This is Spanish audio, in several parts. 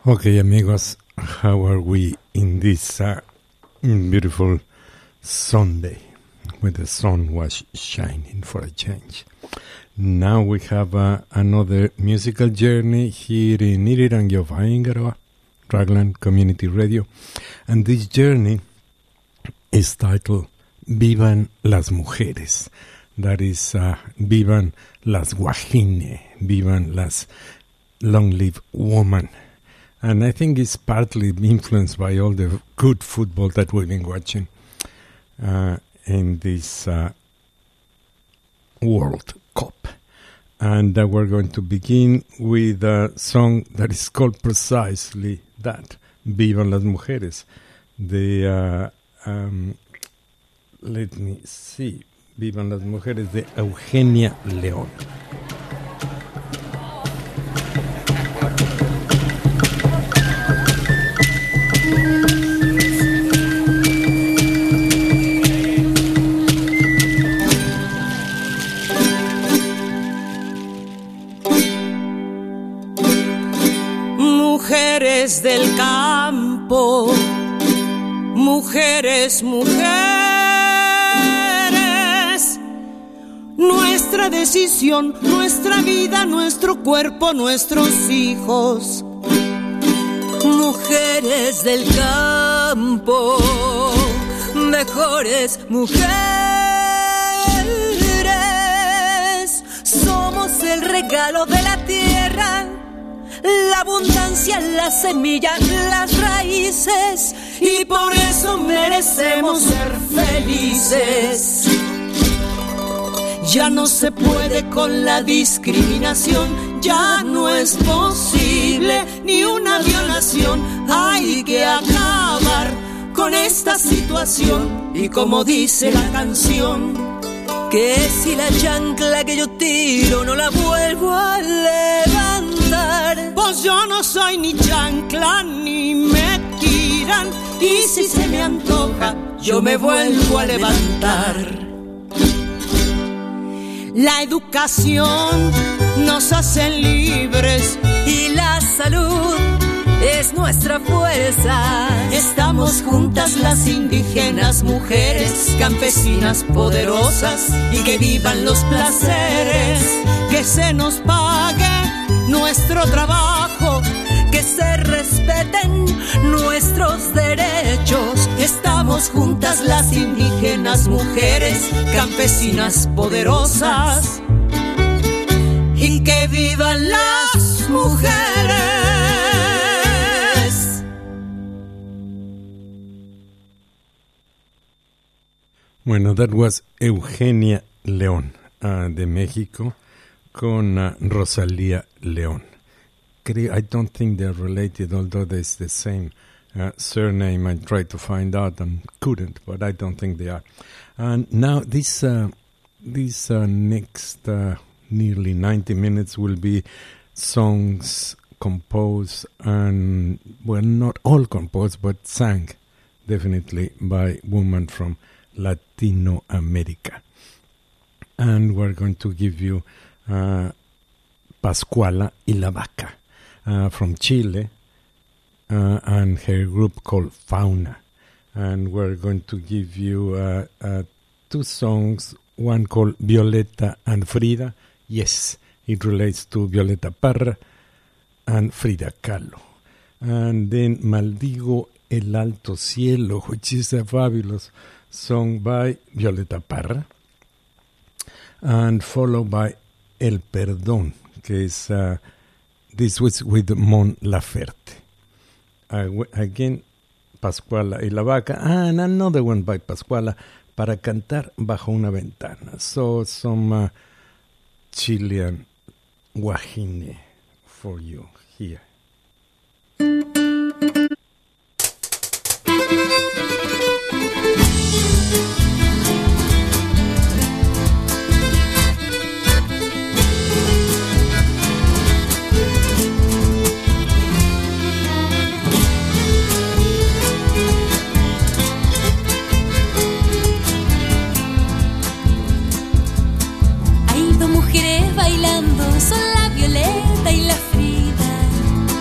Okay, amigos, how are we in this beautiful Sunday when the sun was shining for a change? Now we have another musical journey here in Irirangi of Aingaroa, Raglan Community Radio, and this journey is titled Vivan las Mujeres. That is, Vivan las Guajine, Vivan las Long Live Woman. And I think it's partly influenced by all the good football that we've been watching in this World Cup. And we're going to begin with a song that is called precisely that, Vivan las Mujeres. Let me see, Vivan las Mujeres de Eugenia León. Mujeres del campo, mujeres, mujeres, nuestra decisión, nuestra vida, nuestro cuerpo, nuestros hijos. Mujeres del campo, mejores mujeres, somos el regalo de la tierra, la abundancia, la semilla, las raíces, y por eso merecemos ser felices. Ya no se puede con la discriminación, ya no es posible ni una violación. Hay que acabar con esta situación, y como dice la canción, que si la chancla que yo tiro no la vuelvo a levantar, pues yo no soy ni chancla ni me tiran, y si se me antoja yo me vuelvo a levantar. La educación nos hace libres y la salud es nuestra fuerza. Estamos juntas las indígenas, mujeres campesinas poderosas, y que vivan los placeres, que se nos pague nuestro trabajo, que se respeten nuestros derechos. Estamos juntas las indígenas, mujeres campesinas poderosas, y que vivan las mujeres. Bueno, that was Eugenia León de México con Rosalía León. I don't think they're related, although there's the same surname. I tried to find out and couldn't, but I don't think they are. And now this next nearly 90 minutes will be songs composed and, well, not all composed, but sang definitely by women from Latino America. And we're going to give you Pascuala y la Vaca from Chile and her group called Fauna. And we're going to give you two songs, one called Violeta and Frida. Yes, it relates to Violeta Parra and Frida Kahlo. And then Maldigo el Alto Cielo, which is a fabulous song by Violeta Parra, and followed by El Perdón, que es this was with Mon Laferte. Again, Pascuala y la Vaca, and another one by Pascuala, Para cantar bajo una ventana. So some Chilean guajine for you here. Hay dos mujeres bailando, son la Violeta y la Frida.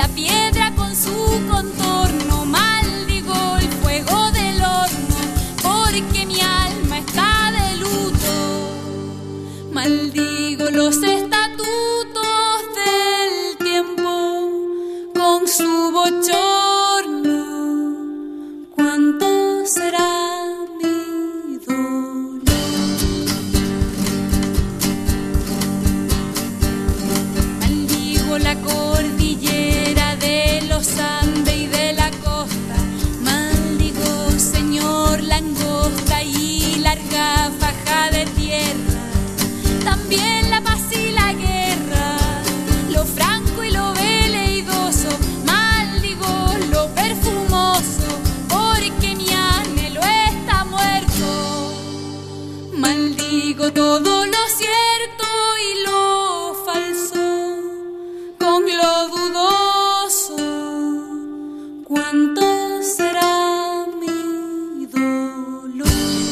la piedra con su contorno. Maldigo el fuego del horno, porque mi alma está de luto. Maldigo los estatutos del tiempo con su bochorno. ¿Cuánto será mi dolor? Maldigo la cordillera de los Andes y de la costa. Maldigo, Señor, la angosta y larga faja de tierra. También la paz y la guerra, lo franco y lo veleidoso. Maldigo lo perfumoso, porque mi anhelo está muerto. Maldigo todo lo cierto y lo falso, con lo dudoso. ¿Cuánto será mi dolor?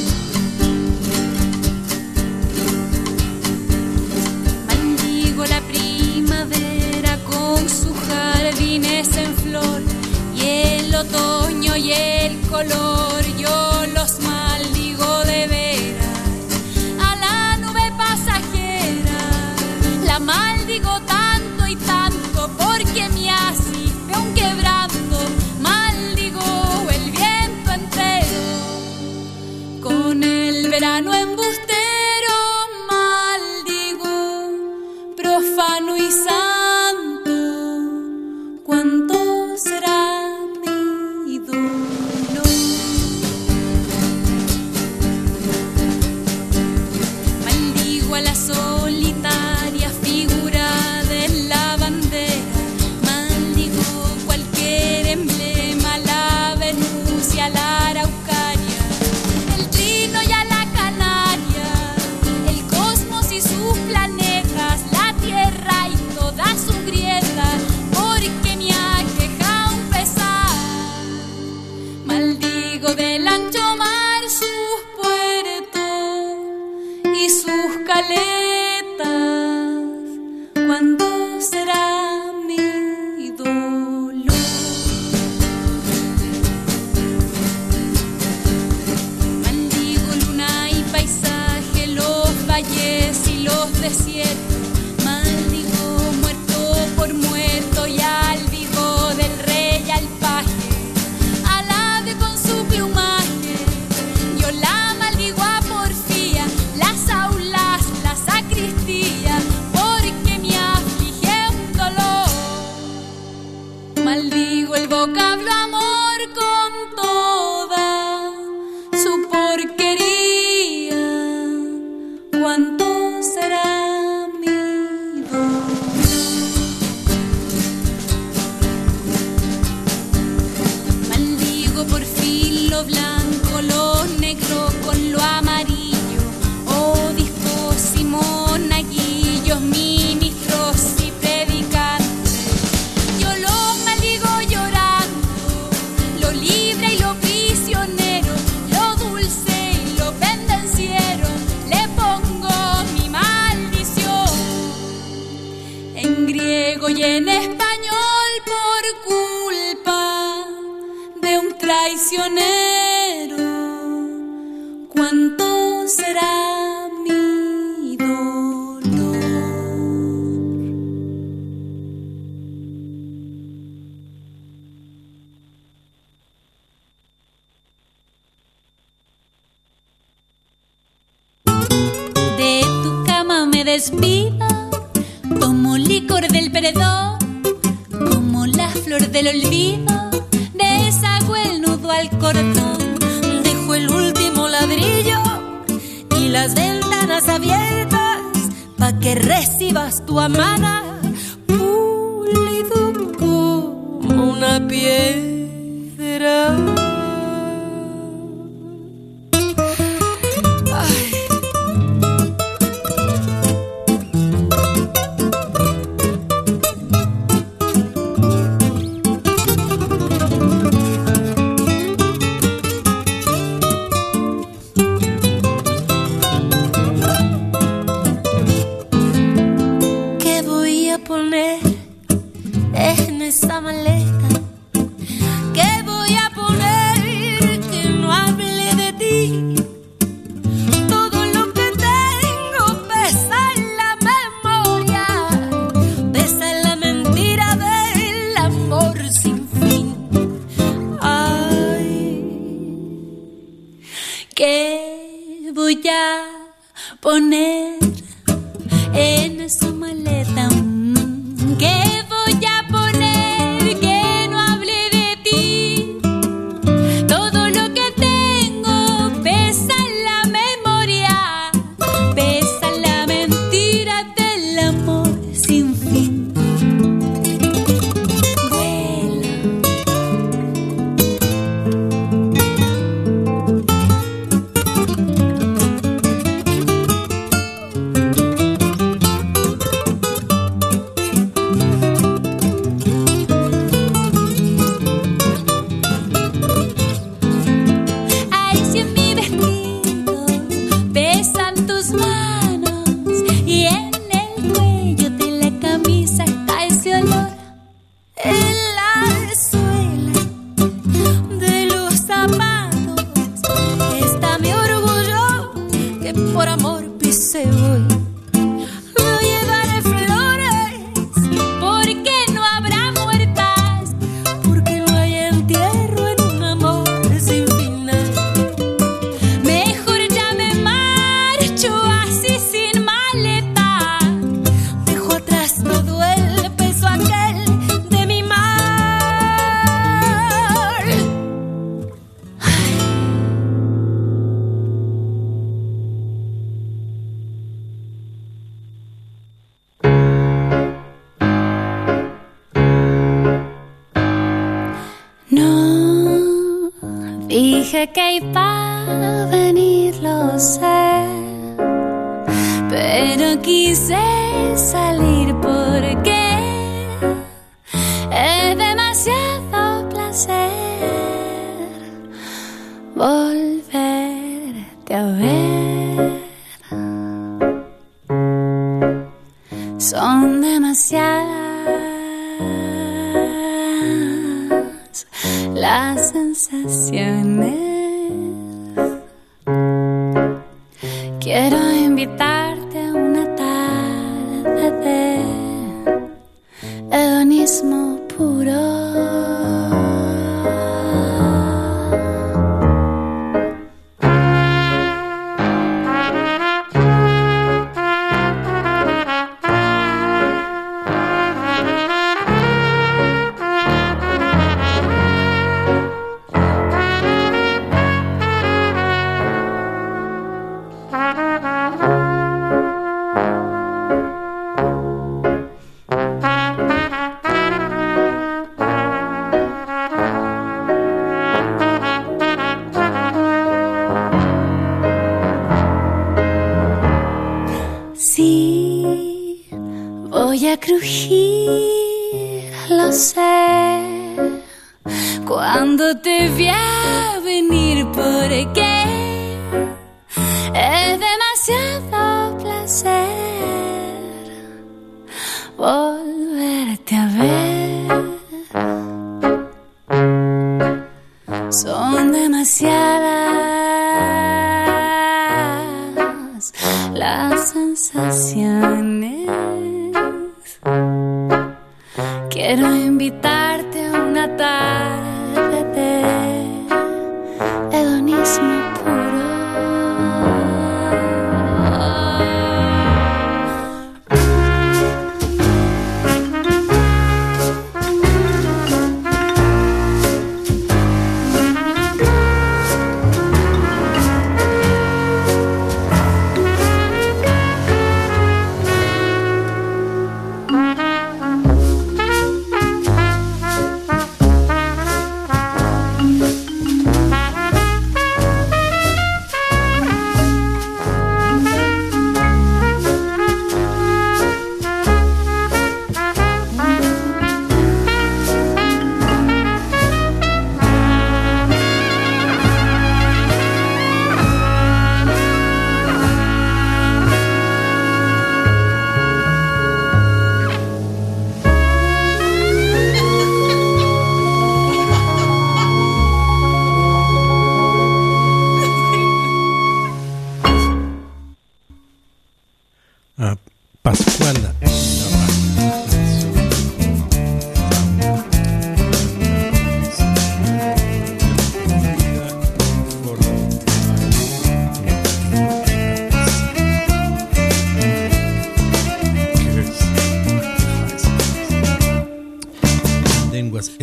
Maldigo la primavera con sus jardines en flor, y el otoño y el color. Yo los maldigo de veras. A la nube pasajera la maldigo tanto y tanto, porque me asiste un quebranto. Maldigo el viento entero con el verano embustero. Maldigo profano y santo. ¿Cuánto será mi dolor? Maldigo a la solitaria figura de la bandera. Maldigo cualquier emblema, la Venus y a la Araucaria, el trino y a la Canaria, el cosmos y sus planetas, la tierra y toda su grieta, porque me aqueja un pesar. Maldigo del ancho mar sus puertos y sus caletas. ¿Cuánto será mi dolor? Maldigo luna y paisaje, los valles y los desiertos. Maldigo muerto por muerto y al vivo del rey al paje, al ave con su plumaje. Yo la maldigo a porfía, las aulas, la sacristía, porque me aflige un dolor. Maldigo el vocablo amor con toda su porquería. ¿Cuánto será mi dolor? Maldigo por fin lo blanco, lo negro con lo amarillo. Obispos y monaguillos, ministros y predicantes. Yo los maldigo llorando, lo libre y lo prisionero, lo dulce y lo pendenciero. Le pongo mi maldición en griego y en español por culpa de un traicionero. ¿Cuánto será mi dolor? De tu cama me despido, tomo licor del perdón, como la flor del olvido, deshago el nudo al cordón. Dejo el último ladrillo y las ventanas abiertas, pa' que recibas tu amada, pulido como una piedra. ¿Qué voy a poner en esa maleta. ¿Qué voy a poner que no hable de ti? Todo lo que tengo pesa en la memoria, pesa en la mentira del amor sin fin. Ay, ¿qué voy a poner en esa maleta? ¿Qué voy a poner que no hable de ti? Todo lo que tengo pesa en la memoria, pesa en la mentira del amor sin fin. Por amor pise hoy. No llevaré flores porque no habrá muertas, porque no hay entierro en un amor sin final. Mejor ya me marcho así sin maleta, dejo atrás todo el peso aquel de mi mal. Dije que iba a venir, lo sé, pero quise salir porque es demasiado placer volverte a ver. Son demasiadas las sensaciones. Quiero invitarte a una tarde de hedonismo puro. Sí, voy a crujir, lo sé, cuando te vi a venir, porque es demasiado placer volverte a ver. Son demasiadas las sensaciones. Quiero invitarte a una tarde de hedonismo puro.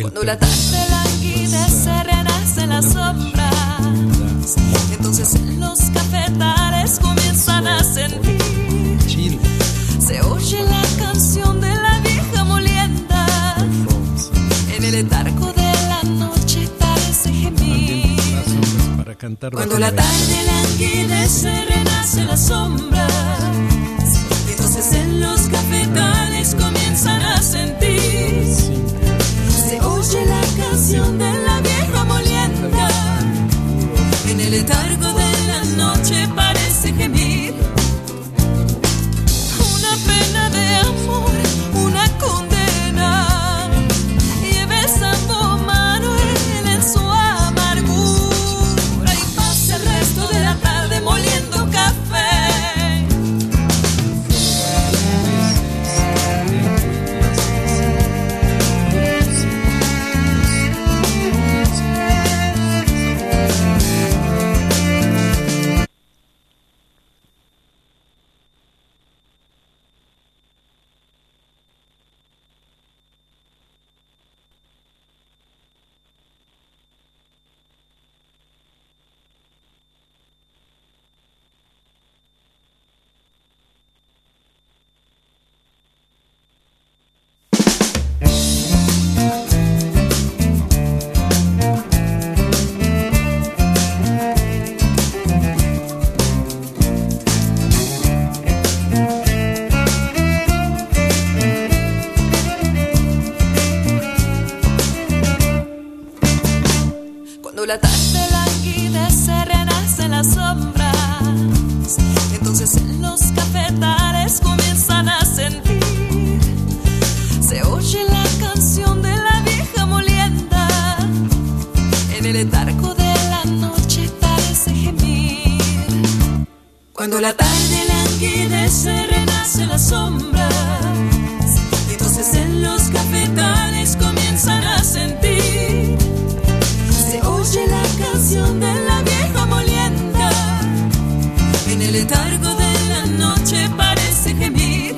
Cuando la tarde languidece, renace las sombras. Entonces en los cafetales comienzan a sentir. Se oye la canción de la vieja molienda. En el letargo de la noche parece gemir. Cuando la tarde languidece, renace las sombras. Entonces en los cafetales comienzan a sentir. Se oye la canción de la vieja molienda. En el letargo de la noche parece gemir. Una pena de amor, una condena. Lleva el Sambo Manuel en su amargura y pasa el resto de la tarde moliendo café. Cuando la tarde languidece, renacen las sombras. Entonces en los cafetales comienzan a sentir. Se oye la canción de la vieja molienda. En el letargo de la noche parece gemir. Cuando la tarde languidece, renacen las sombras. Entonces en los cafetales comienzan a sentir. Se oye la canción de la vieja molienda. En el letargo de la noche parece gemir.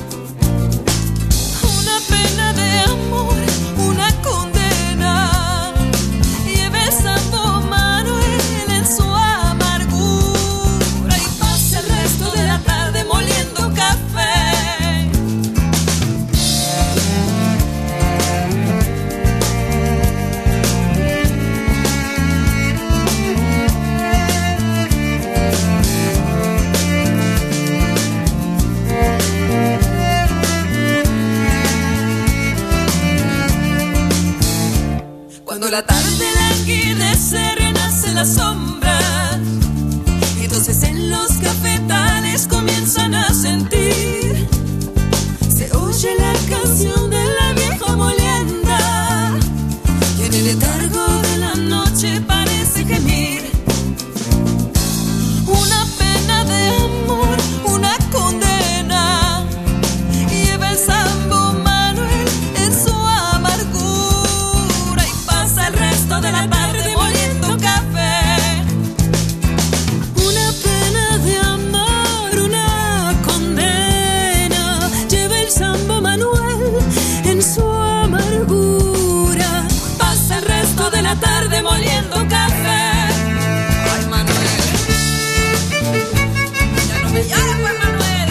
Una pena de amor, una condena. Lleva el Sambo Manuel en su amargura y pasa el resto de la tarde moliendo café. Cuando la tarde languidece, renace las sombras. Entonces en los cafetales comienzan a sentir. Se oye la canción de la vieja molienda. Y en el letargo de la noche parece gemir. Una pena de amor, una condena. Lleva el Sambo Manuel en su amargura y pasa el resto de la tarde moliendo café. Una pena de amor, una condena. Lleva el Sambo Manuel en su amargura. Pasa el resto de la tarde moliendo café. Ay, Manuel, ya no me llames, pues, Manuel.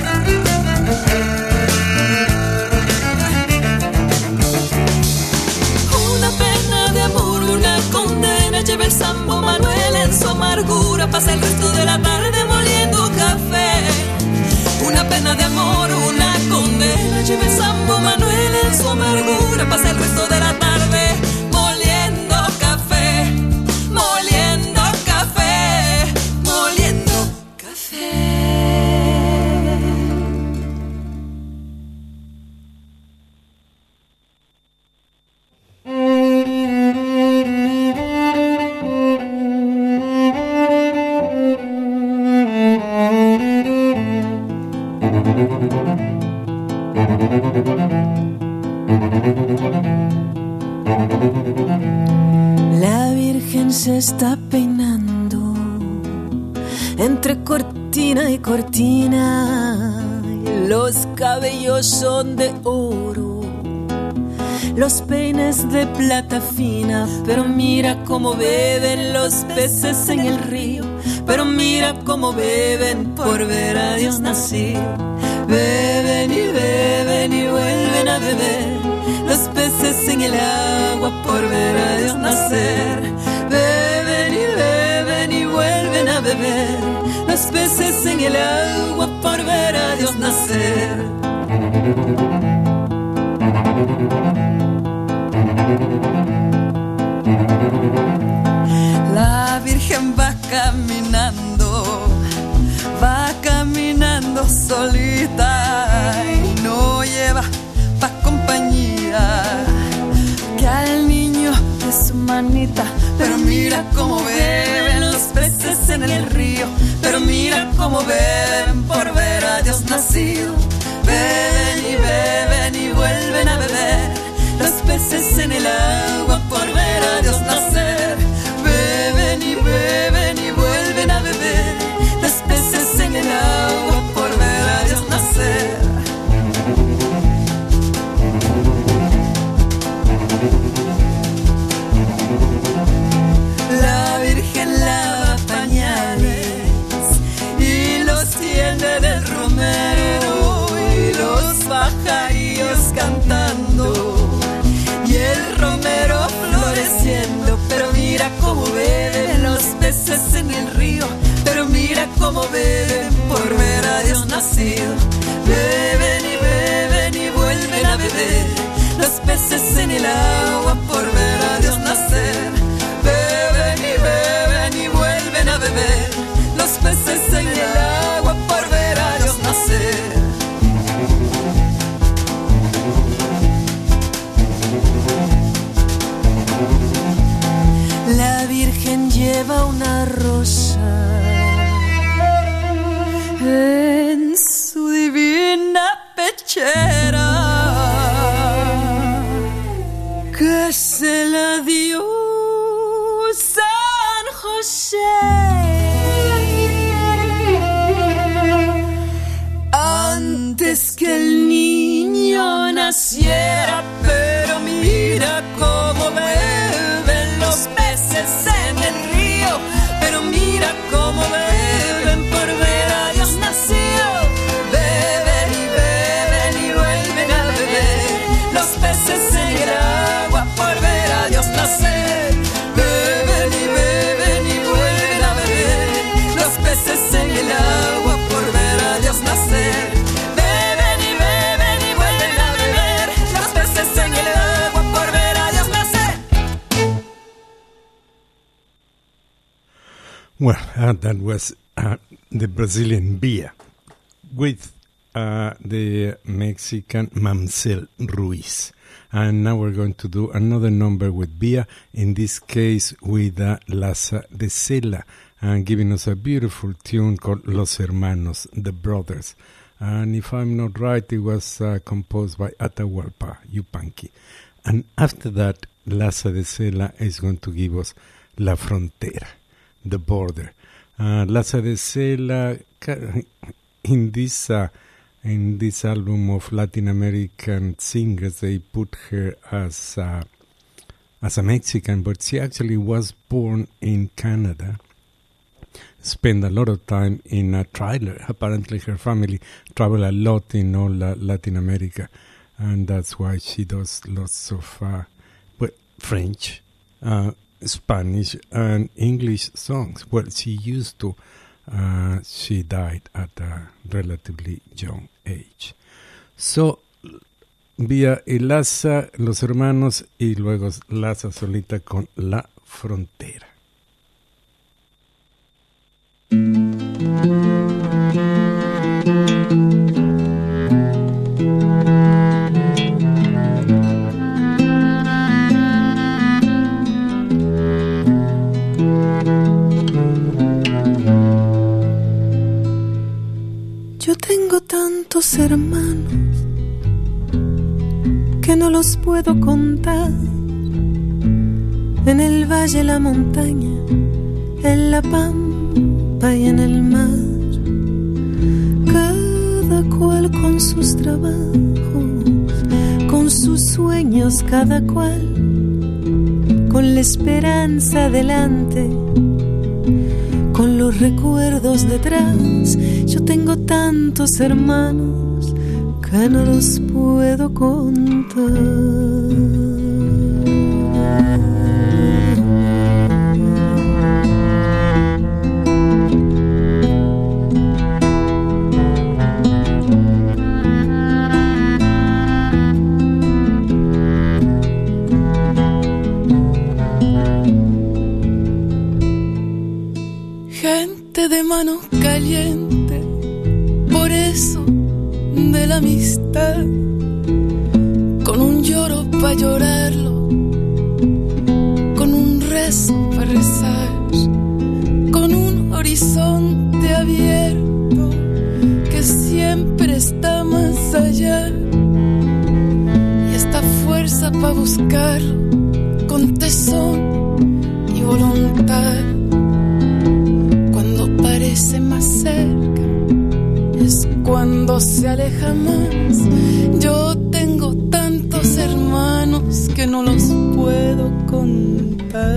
Una pena de amor, una condena. Lleva el Sambo Manuel en su amargura. Pasa el resto de la tarde moliendo café. Una pena de amor, una condena. Lleva el Sambo Manuel en su amargura. Pasa el resto de la tarde moliendo café. Moliendo café. Moliendo café. La Virgen se está peinando entre cortina y cortina. Los cabellos son de oro, los peines de plata fina. Pero mira cómo beben los peces en el río, pero mira cómo beben por ver a Dios nacido. Beben y vuelven a beber los peces en el agua por ver a Dios nacer. Beben y vuelven a beber los peces en el agua por ver a Dios nacer. La Virgen va caminando solita y no lleva pa' compañía que al niño de su manita. Pero mira cómo beben los peces en el río, pero mira cómo beben por ver a Dios nacido. Beben y vuelven a beber los peces en el agua por ver a Dios nacer. Beben y vuelven a beber los peces en el agua por ver a Dios nacer. La Virgen lava pañales y los tiende del romero, y los pajarillos cantando y el romero floreciendo. Pero mira cómo beben los peces en el río, pero mira cómo beben por ver a Dios nacido. Beben y vuelven a beber los peces en el agua por ver a Dios nacer. Beben y vuelven a beber los peces en el agua por ver a Dios nacer. La Virgen lleva una rosa en su divina pechera, que se la dio San José antes que el niño naciera. Pero mira cómo beben los peces en el río, pero mira cómo beben por ver a Dios nacido. Beben y vuelven a beber los peces en el agua por ver a Dios nacer. Beben y vuelven a beber los peces en el agua por ver a Dios nacer. Beben y vuelven a beber los peces en el agua por ver a Dios nacer. Well, that was the Brazilian Bia with the Mexican Mamsel Ruiz. And now we're going to do another number with Bia, in this case with Laza de Sela, and giving us a beautiful tune called Los Hermanos, the Brothers. And if I'm not right, it was composed by Atahualpa Yupanqui. And after that, Laza de Sela is going to give us La Frontera, the border. Laza de Sela, in this album of Latin American singers, they put her as a Mexican, but she actually was born in Canada, spent a lot of time in a trailer. Apparently her family travel a lot in all Latin America, and that's why she does lots of French, Spanish and English songs. Well, she used to. She died at a relatively young age. So, Bia y Laza, Los Hermanos, y luego Laza solita con La Frontera. Yo tengo tantos hermanos que no los puedo contar. En el valle, la montaña, en la pampa y en el mar. Cada cual con sus trabajos, con con sus sueños cada cual, con la esperanza delante, con los recuerdos detrás. Yo tengo tantos hermanos que no los puedo contar. De mano caliente, por eso de la amistad, con un lloro pa' llorarlo, con un rezo pa' rezar, con un horizonte abierto que siempre está más allá, y esta fuerza pa' buscarlo con tesón y voluntad. Parece más cerca, es cuando se aleja más. Yo tengo tantos hermanos que no los puedo contar.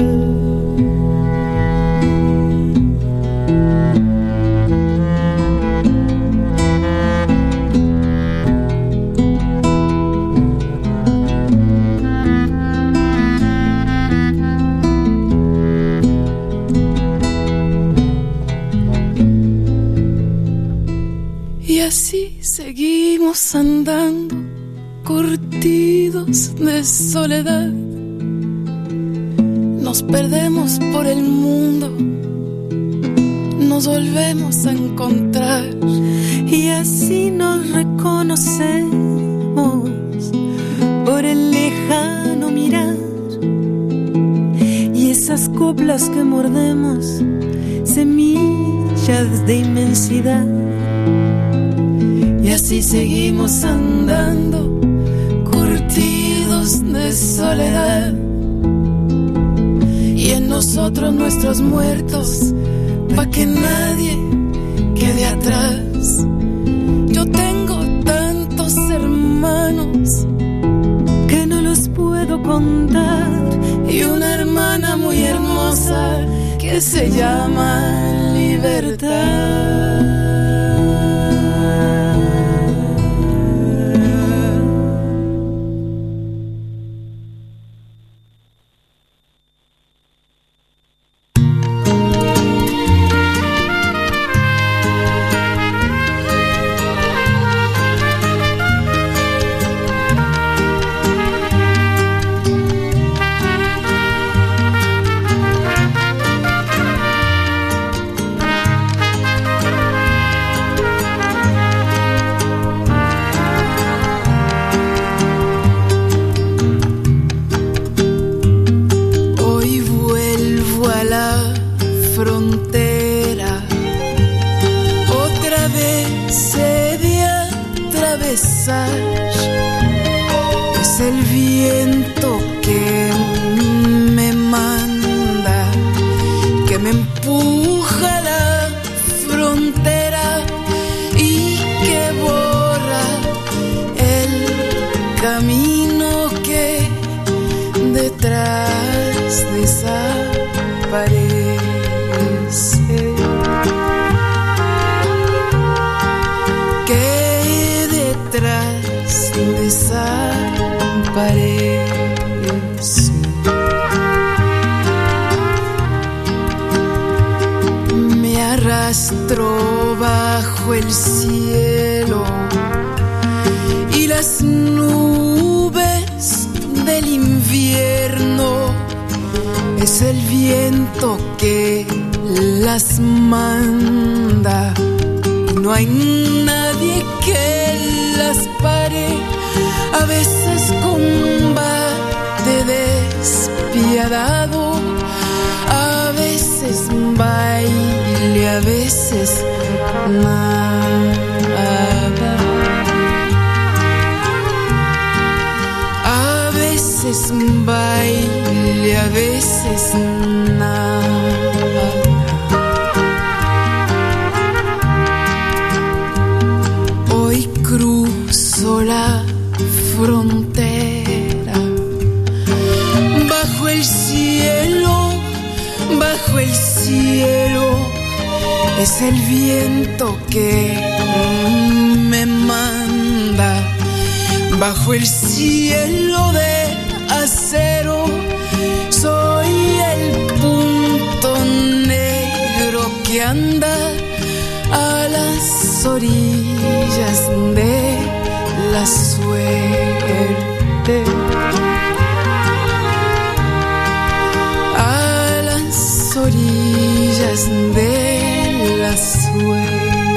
Así seguimos andando, curtidos de soledad. Nos perdemos por el mundo, nos volvemos a encontrar. Y así nos reconocemos por el lejano mirar. Y esas coplas que mordemos, semillas de inmensidad. Y así seguimos andando, curtidos de soledad. Y en nosotros nuestros muertos, pa' que nadie quede atrás. Yo tengo tantos hermanos que no los puedo contar. Y una hermana muy hermosa que se llama Libertad. Es el viento que me manda, que me empuja a la frontera y que borra el camino que detrás desaparece. Desaparece. Me arrastro bajo el cielo y las nubes del invierno. Es el viento que las manda. No hay nadie que las pare. A veces combate despiadado, a veces baile, a veces nada. A veces baile, a veces nada. Hoy cruzo la frontera cielo es el viento que me manda bajo el cielo de acero. Soy el punto negro que anda a las orillas de la suerte. A las orillas de la suerte.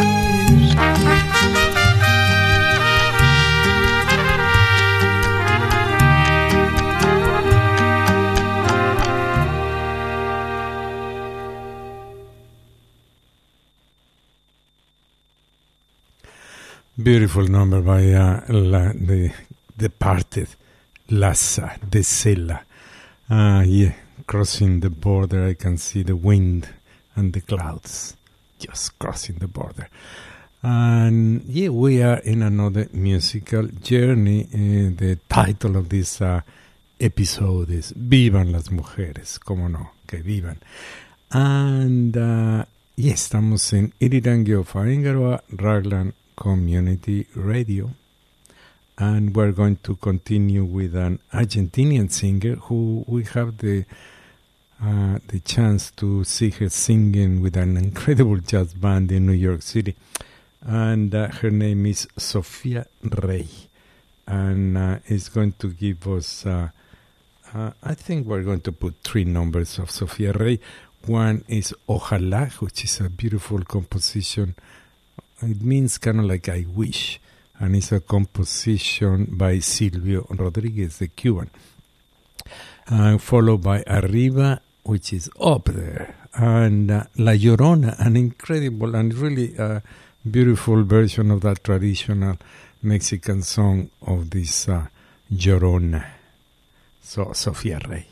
Beautiful number by the departed Lassa de Sela. Yeah, crossing the border, I can see the wind and the clouds just crossing the border. And yeah, we are in another musical journey. The title of this episode is Vivan las mujeres, como no, que vivan. And yeah, estamos en Irirangi of Aringaroa, Raglan Community Radio, and we're going to continue with an Argentinian singer who we have the chance to see her singing with an incredible jazz band in New York City, and her name is Sofía Rey, and is going to give us I think we're going to put 3 numbers of Sofía Rey. One is Ojalá, which is a beautiful composition. It means kind of like I wish, and it's a composition by Silvio Rodriguez, the Cuban. Followed by Arriba, which is up there, and La Llorona, an incredible and really beautiful version of that traditional Mexican song of this Llorona. So, Sofía Rey.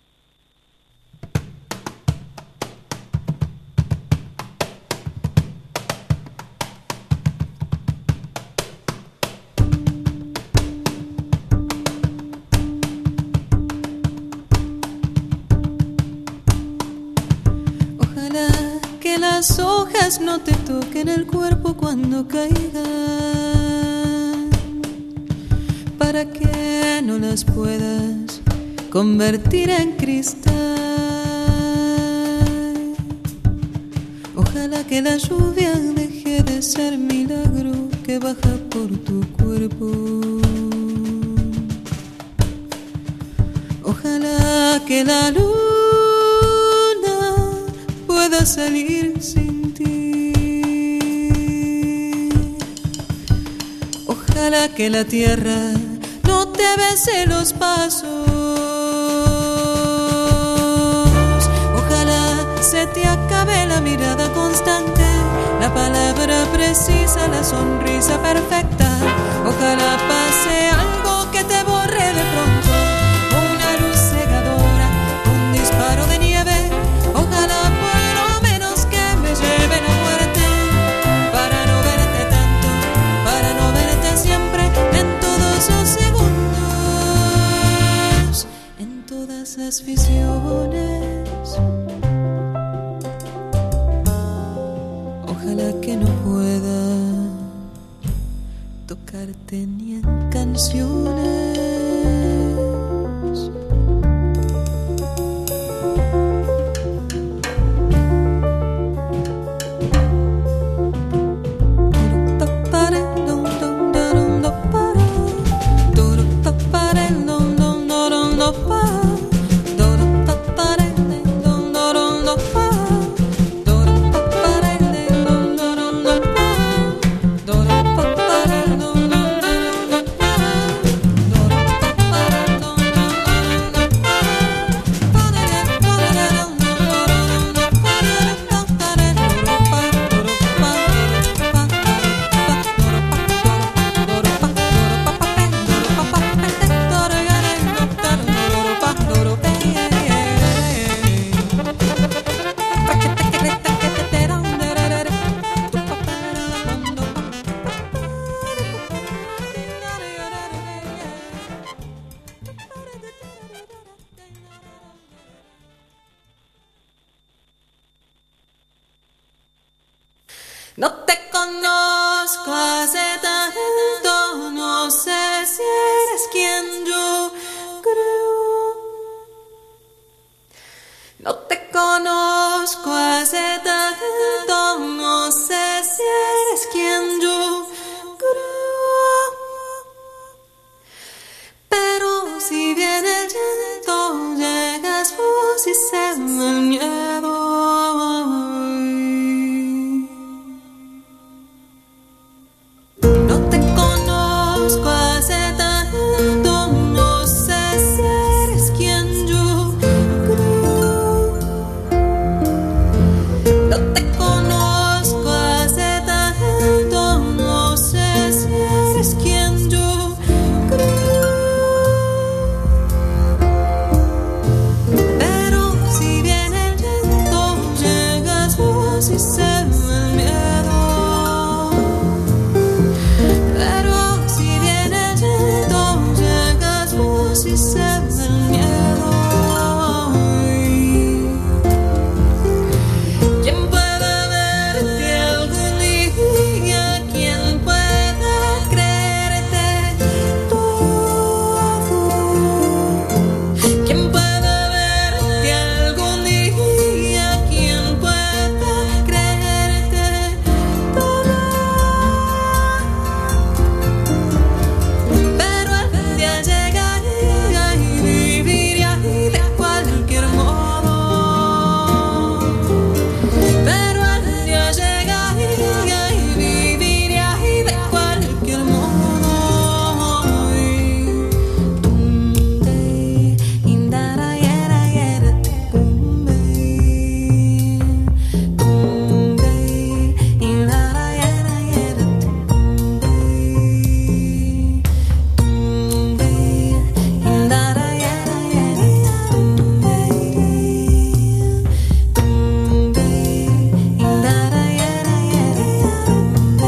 Las hojas no te toquen el cuerpo cuando caigan, para que no las puedas convertir en cristal. Ojalá que la lluvia deje de ser milagro que baja por tu cuerpo. Ojalá que la luna pueda salir sin ti. Ojalá que la tierra no te bese los pasos. Ojalá se te acabe la mirada constante, la palabra precisa, la sonrisa perfecta. Ojalá pase algo que te borre de pronto, una luz cegadora, un disparo de nieve. Ojalá lleve la muerte, para no verte tanto, para no verte siempre, en todos los segundos, en todas las visiones. Ojalá que no pueda tocarte ni en canciones. No te conozco hace tanto, no sé si eres quien yo creo. No te conozco hace tanto, no sé si eres quien yo creo. Pero si viene el llanto, llegas vos y se me el miedo. No te conozco hace tanto, no sé si eres quien yo creo. No te conozco hace tanto, no sé si eres quien yo creo. Pero si viene el llanto, llegas vos y se me el miedo. Pero si viene el llanto, llegas vos y se me el miedo. ¿Quién puede verte algún día? ¿Quién pueda creerte todo? ¿Quién puede verte algún día? ¿Quién pueda creerte todo? Pero algún día llegaría y viviría de cualquier modo. Pero algún día llegaría y viviría de cualquier modo. Tumbe, indara yera yera tumbe. Tumbe, indara yera yera tumbe. Tumbe, indara yera yera tumbe. Tumbe, indara yera yera tumbe.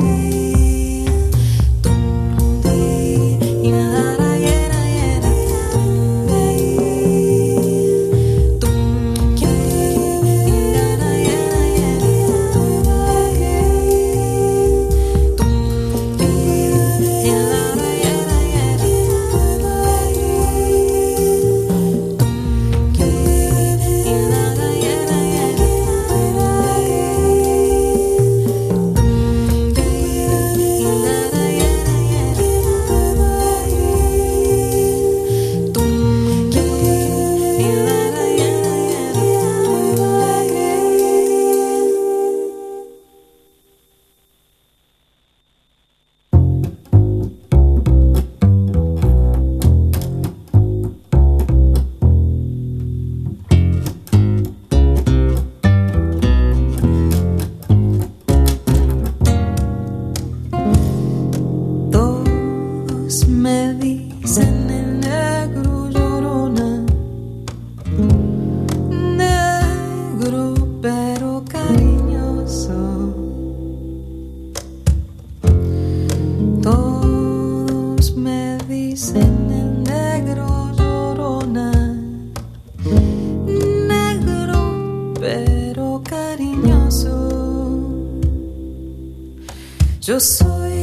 Tumbe, indara yera yera tumbe. Tumbe, indara yera yera tumbe. Tumbe, indara yera yera Todos me dicen el negro llorona, negro pero cariñoso. Todos me dicen el negro llorona, negro pero cariñoso. Yo soy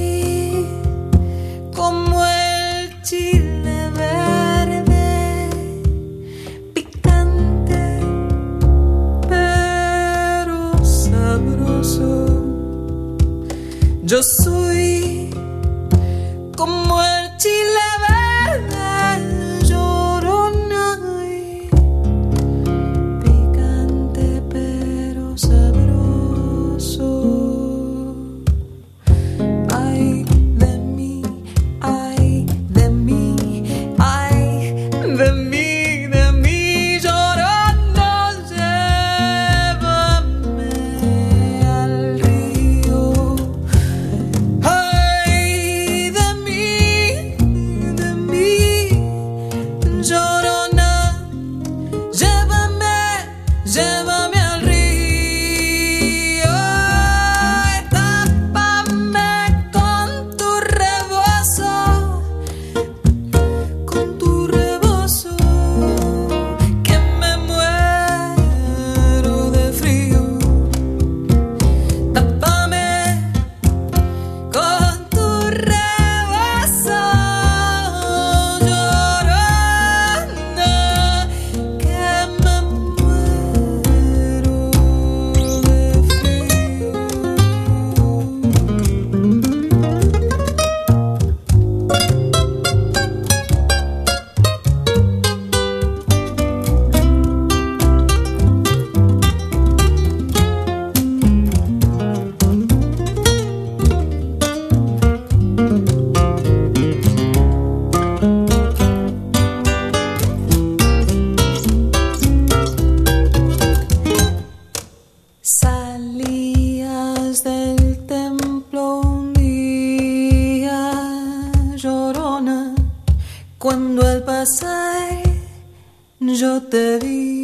como el chile verde, picante pero sabroso. Yo soy como el chile verde, llorona, picante pero sabroso. Ay de mí, ay de mí, ay de mí, llorona, llévame al río. te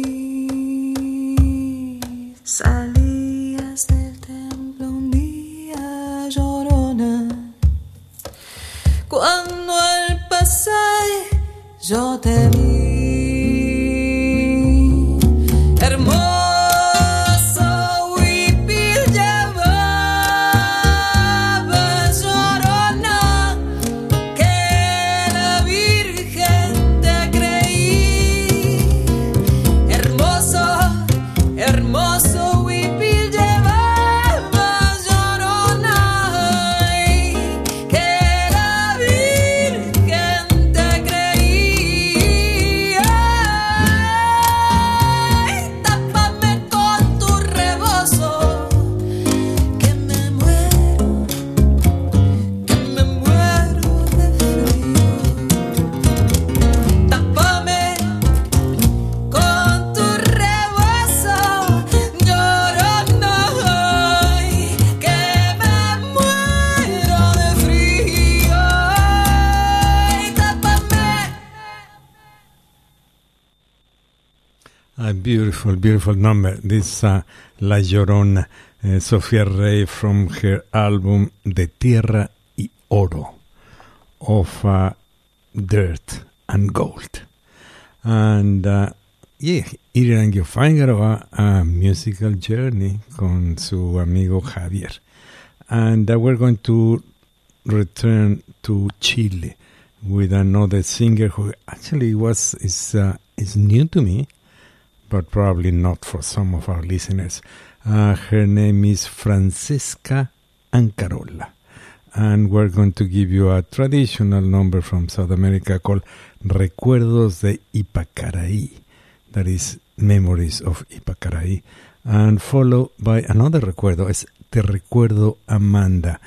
vi, salías del templo un día, llorona. Cuando al pasar yo te vi, hermoso. Beautiful, beautiful number. This La Llorona, Sofía Rey, from her album De Tierra y Oro, of Dirt and Gold. And Irianguio Fáingaro, a musical journey con su amigo Javier. And we're going to return to Chile with another singer who actually is new to me, but probably not for some of our listeners. Her name is Francesca Ancarola. And we're going to give you a traditional number from South America called Recuerdos de Ipacaraí. That is Memories of Ipacaraí. And followed by another recuerdo, es Te Recuerdo Amanda.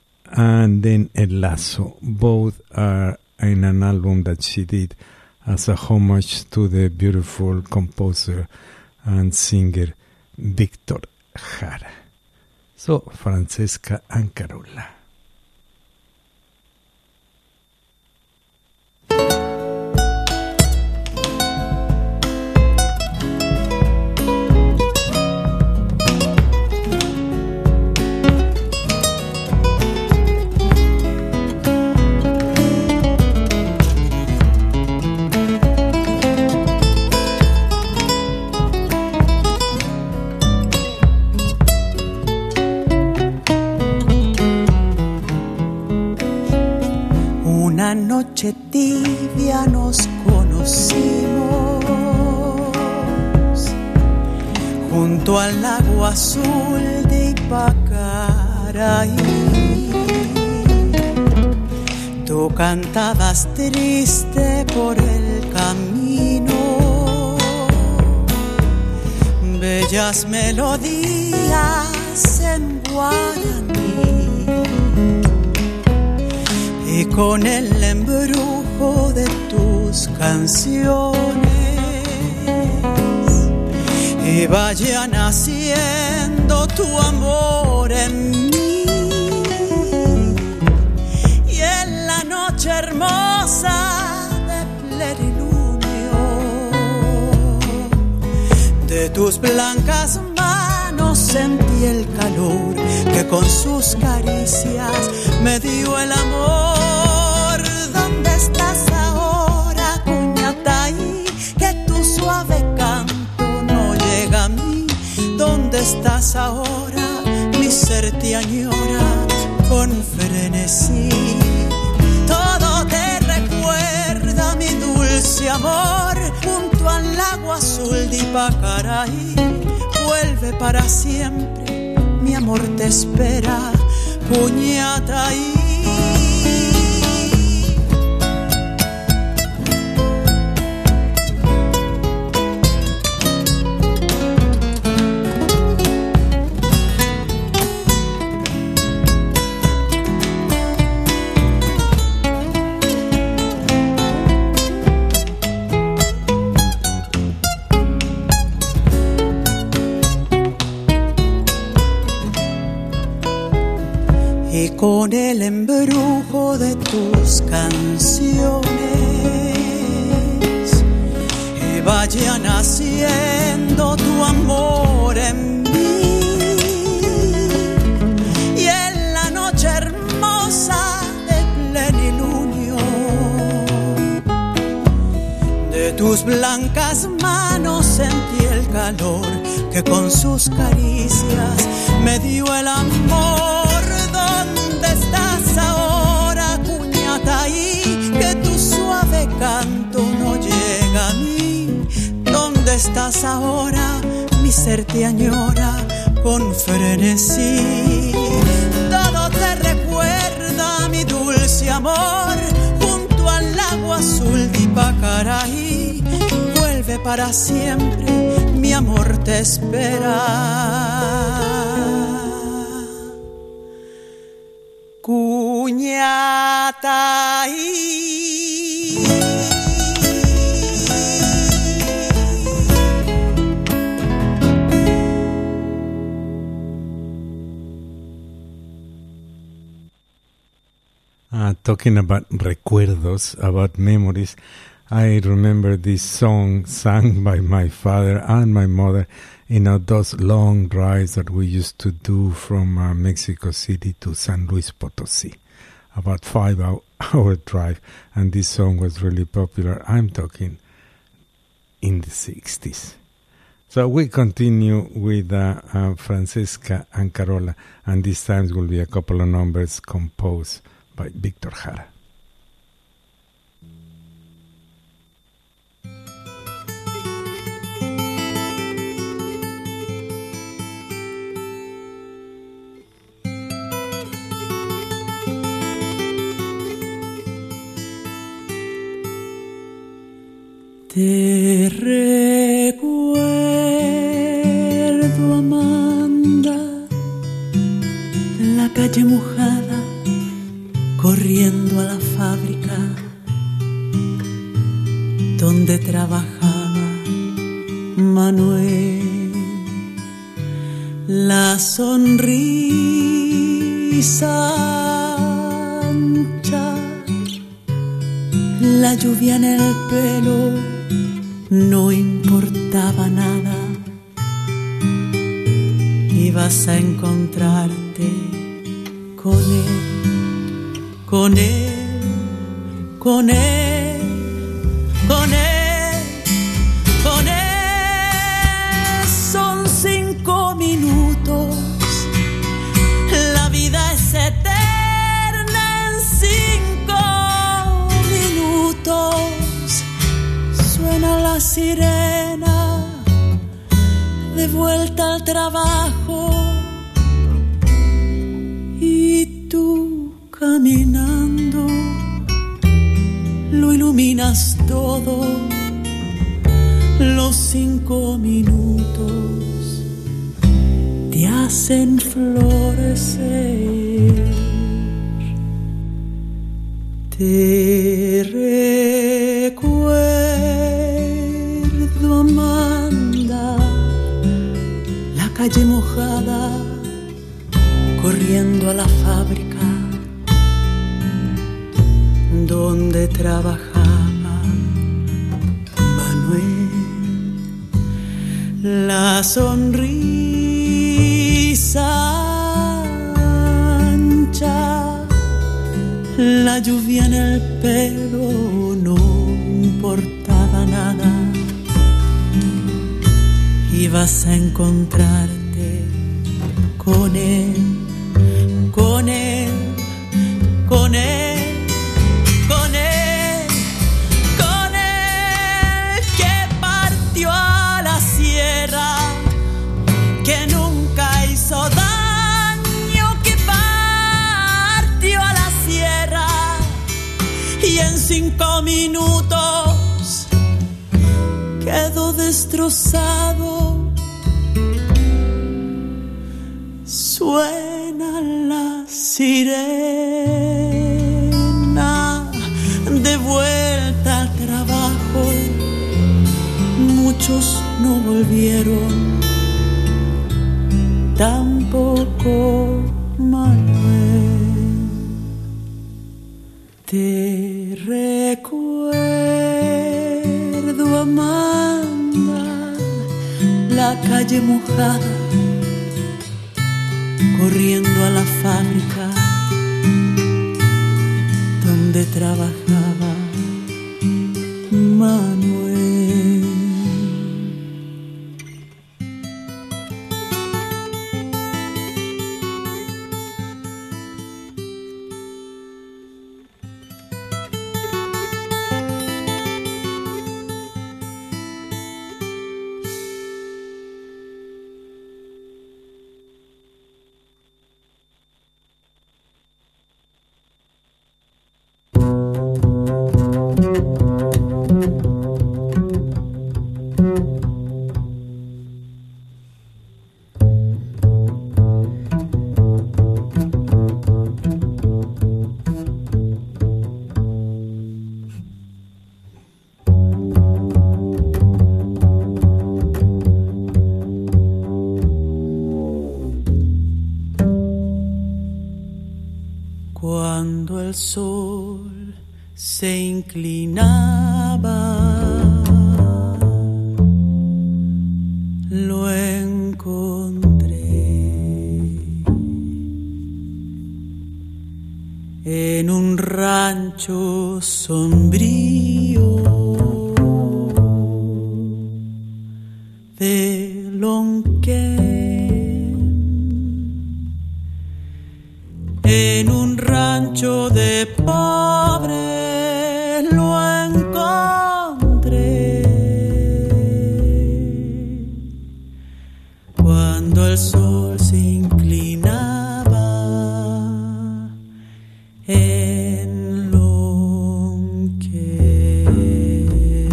And then El Lazo. Both are in an album that she did as a homage to the beautiful composer and singer Víctor Jara. So, Francesca Ancarola. Una noche tibia nos conocimos junto al lago azul de Ipacaraí. Tú cantabas triste por el camino, bellas melodías en guaraní. Y con el embrujo de tus canciones iba ya naciendo tu amor en mí. Y en la noche hermosa de plenilunio de tus blancas manos sentí el calor que con sus caricias me dio el amor. ¿Dónde estás ahora, Cuñataí? Que tu suave canto no llega a mí. ¿Dónde estás ahora? Mi ser te añora con frenesí. Todo te recuerda, mi dulce amor, junto al lago azul de Ipacaraí. Vuelve para siempre, mi amor te espera, Cuñataí. Con el embrujo de tus canciones vaya naciendo tu amor en mí. Y en la noche hermosa de plenilunio, de tus blancas manos sentí el calor que con sus caricias me dio el amor. ¿Dónde estás ahora, Cuñataí? Que tu suave canto no llega a mí. ¿Dónde estás ahora? Mi ser te añora con frenesí. Todo te recuerda, mi dulce amor, junto al lago azul de Ipacaraí. Vuelve para siempre, mi amor te espera. Cuñataí. Talking about recuerdos, about memories, I remember this song sung by my father and my mother, those long drives that we used to do from Mexico City to San Luis Potosí, about 5-hour drive, and this song was really popular. I'm talking in the 60s. So we continue with Francesca and Carola, and this time will be a couple of numbers composed by Víctor Jara. Te recuerdo, Amanda, la calle mojada, corriendo a la fábrica donde trabajaba Manuel. La sonrisa ancha, la lluvia en el pelo, no importaba nada. Ibas a encontrarte con él, con él, con él, con él, con él. Son 5 minutos, la vida es eterna en 5 minutos. Suena la sirena, de vuelta al trabajo, y tú caminando lo iluminas todo. Los 5 minutos te hacen florecer. Te recuerdo, Amanda, la calle mojada, corriendo a la fábrica donde trabajaba Manuel. La sonrisa ancha, la lluvia en el pelo, no importaba nada. Ibas a encontrarte con él, con él, con él, con él, con él, que partió a la sierra, que nunca hizo daño, que partió a la sierra, y en 5 minutos quedó destrozado. Suena la sirena, de vuelta al trabajo. Muchos no volvieron, tampoco Manuel. Te recuerdo, Amanda, la calle mojada, corriendo a la fábrica donde trabajaba Manuel. Cuando el sol se inclinaba, lo encontré en un rancho sombrío de Lonquén. En un rancho de pobres lo encontré. Cuando el sol se inclinaba en Lonquén.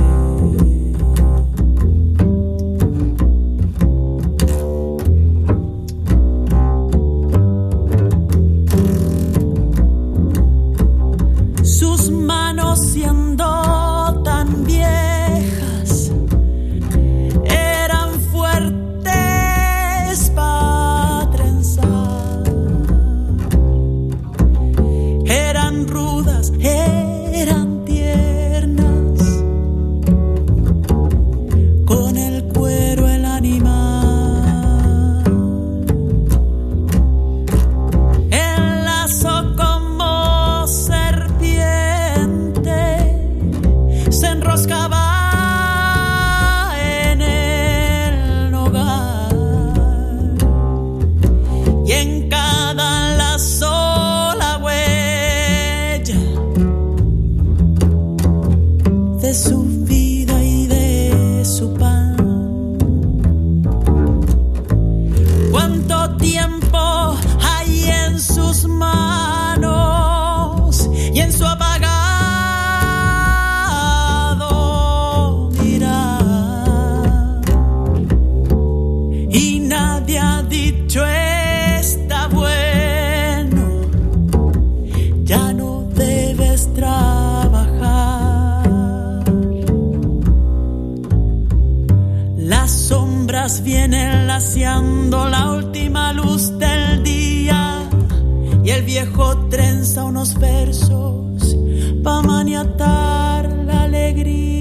Sus manos siendo tan viejas eran fuertes para trenzar, eran rudas, eran tiernas, con el cuero el animal, el lazo como se enroscaba en el nogal, y en cada lazo la huella de su vida y de su pan. ¿Cuánto tiempo hay en sus manos y en su apagado está bueno, ya no debes trabajar? Las sombras vienen laceando la última luz del día, y el viejo trenza unos versos pa' maniatar la alegría.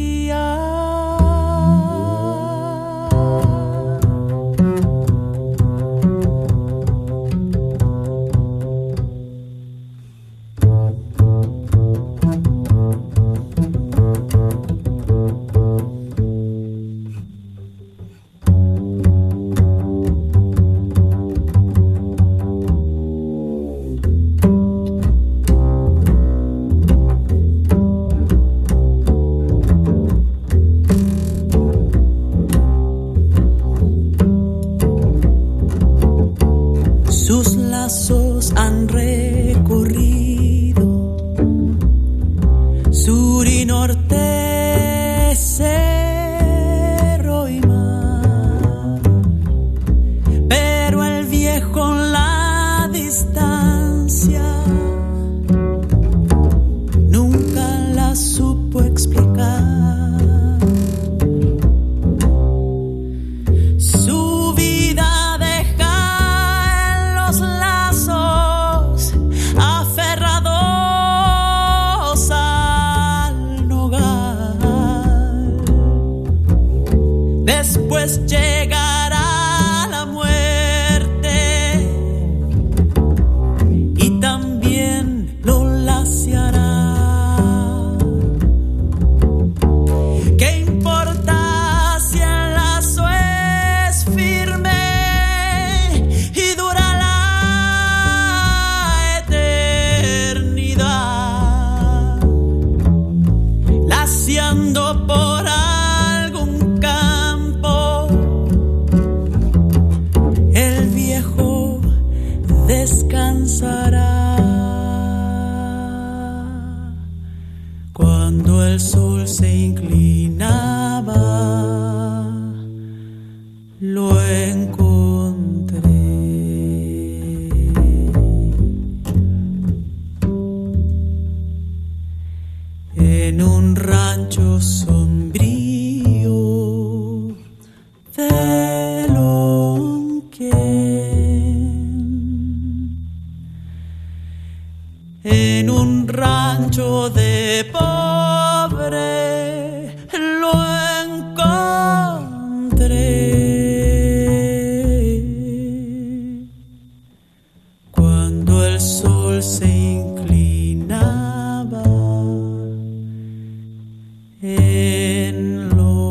Sus lazos han recorrido sur y norte, cerro y mar, pero el viejo en la distancia nunca la supo explicar. Su vida deja en los lazos después llegará la muerte y también lo laciará. ¿Qué importa si el lazo es firme y dura la eternidad? Laciando por algún campo, el viejo descansará. Cuando el sol se inclinaba, lo encontré. En un rancho sombrío de Lonquén, en un rancho de pobre lo encontré. Cuando el sol se inclinaba en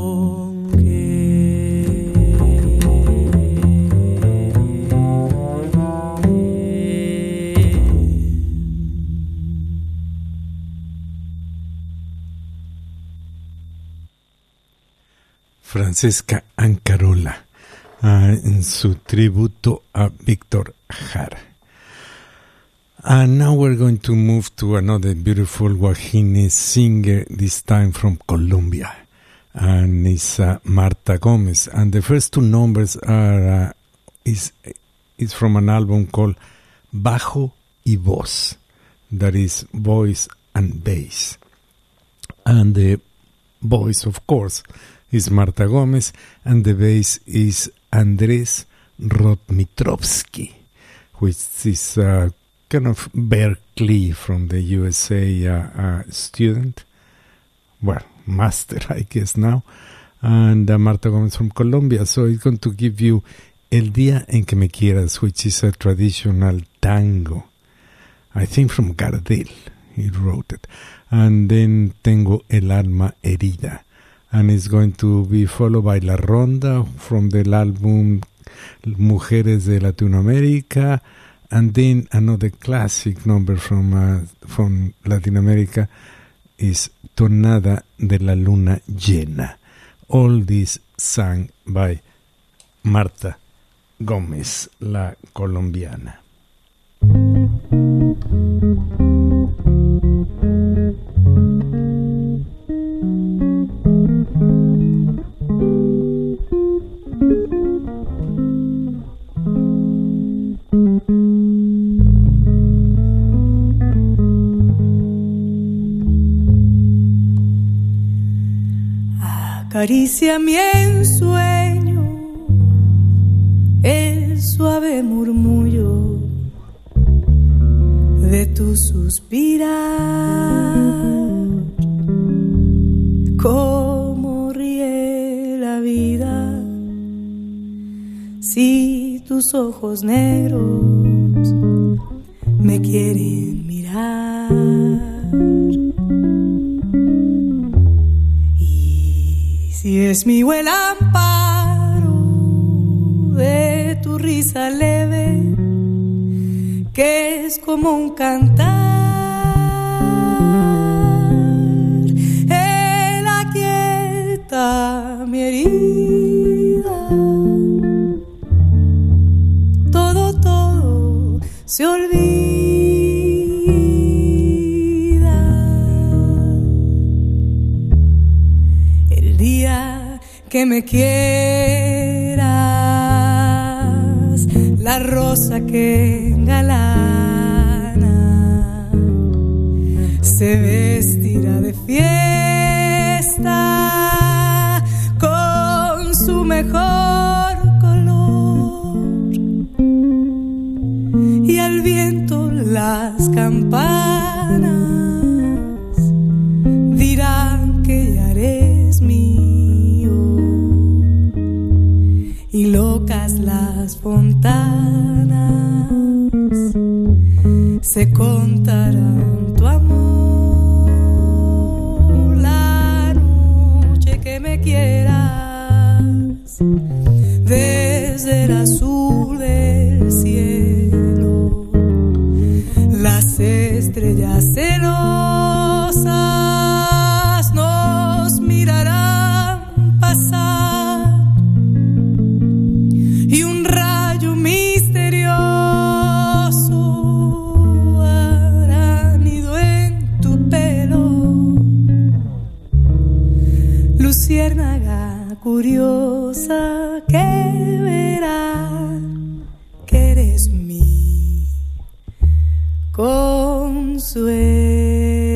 Francesca Ancarola, en su tributo a Víctor Jara. And now we're going to move to another beautiful Guajini singer, this time from Colombia, and it's Marta Gomez. And the first two numbers are is from an album called Bajo y Voz, that is voice and bass. And the voice, of course, is Marta Gomez, and the bass is Andrés Rotmitrovsky, which is kind of Berkeley from the USA student, well, master, I guess now, and Marta Gomez from Colombia. So it's going to give you El Día en que me quieras, which is a traditional tango, I think from Gardel, he wrote it. And then Tengo el alma herida, and it's going to be followed by La Ronda from the album Mujeres de Latinoamérica, and then another classic number from Latin America is Tonada de la Luna Llena. All this sung by Marta Gómez, la colombiana. Acaricia mi ensueño, el suave murmullo de tu suspirar, cómo ríe la vida si tus ojos negros me quieren mirar. Si es mío el amparo de tu risa leve, que es como un cantar, él aquieta mi herida, todo se olvida. Que me quieras, la rosa que engalana se vestirá de fiesta con su mejor color, y al viento las campanas dirán que ya eres mío. y locas las fontanas, se contarán tu amor la noche que me quieras, desde el azul del cielo, las estrellas celosas nos mirarán pasar y un rayo misterioso hará nido en tu pelo, luciérnaga curiosa que verá que eres mi consuelo.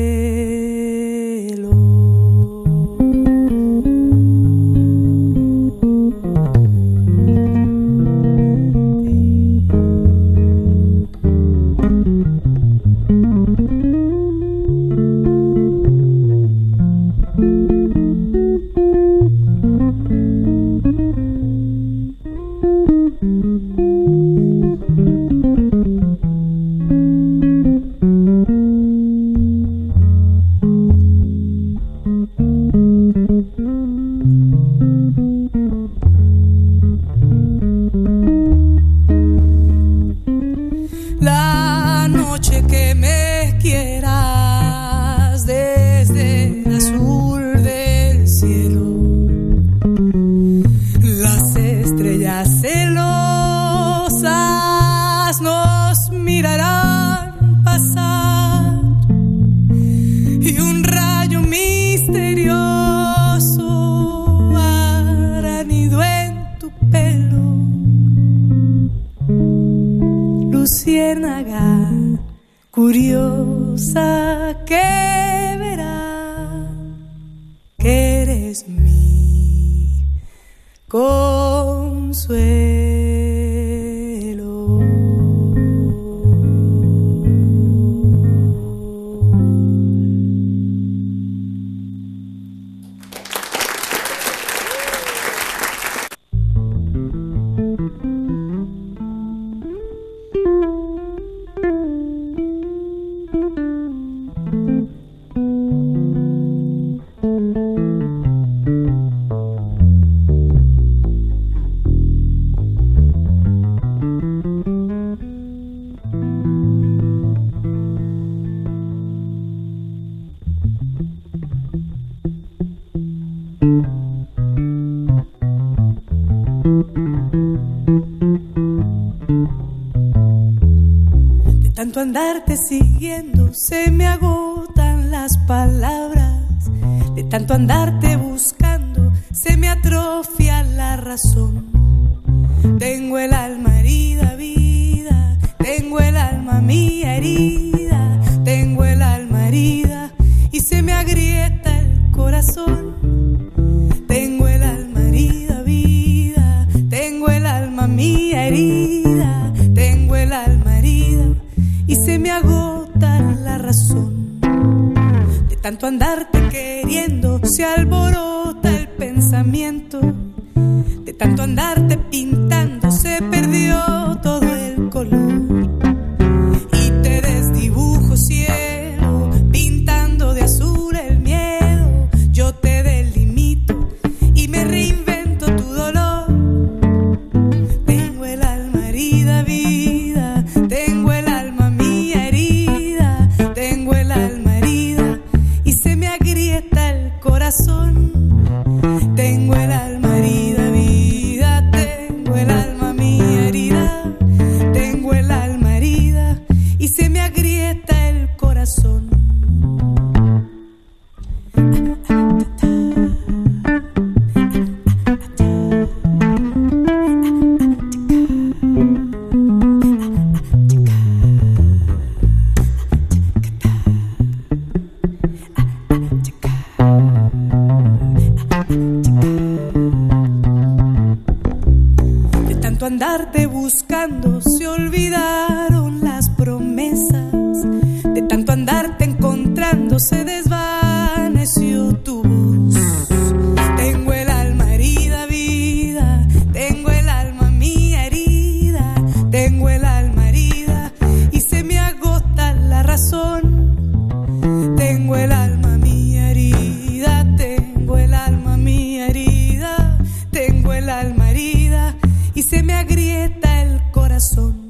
Curiosa que verá que eres mi consuelo. Tanto andarte siguiendo se me agotan las palabras, de tanto andarte buscando se me atrofia la razón. Tengo el alma herida, vida, tengo el alma mía herida, tengo el alma herida y se me agrieta el corazón. Tengo el alma herida, vida, tengo el alma mía herida, tengo el alma herida y se me agota la razón. De tanto andarte queriendo se alborota el pensamiento, de tanto andarte pintando se perdió todo el color. Y te desdibujo cielo, pintando de azul el miedo, yo te delimito y me reinvento tu dolor. Tengo el alma herida, vida, tengo el alma mía herida, tengo el alma herida y se me agrieta el corazón. Tengo el alma herida, vida, tengo el alma mía herida, tengo el alma herida y se me agrieta el corazón. Andarte buscando se olvidaron las promesas, de tanto andarte encontrando se desvaneció tu voz. Tengo el alma herida, vida, tengo el alma agrieta el corazón.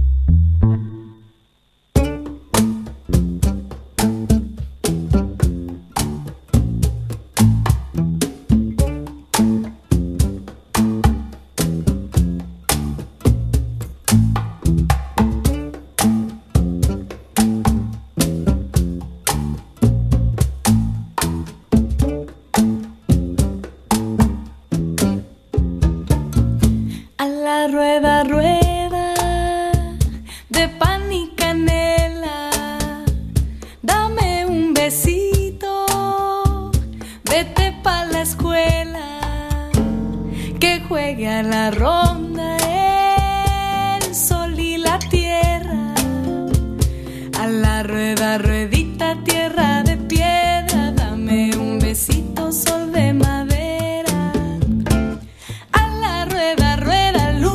Rueda, rueda, de pan y canela, dame un besito, vete pa' la escuela, que juegue a la ronda el sol y la tierra, a la rueda, ruedita, tierra de piedra, dame un besito, sol de madera, a la rueda, rueda,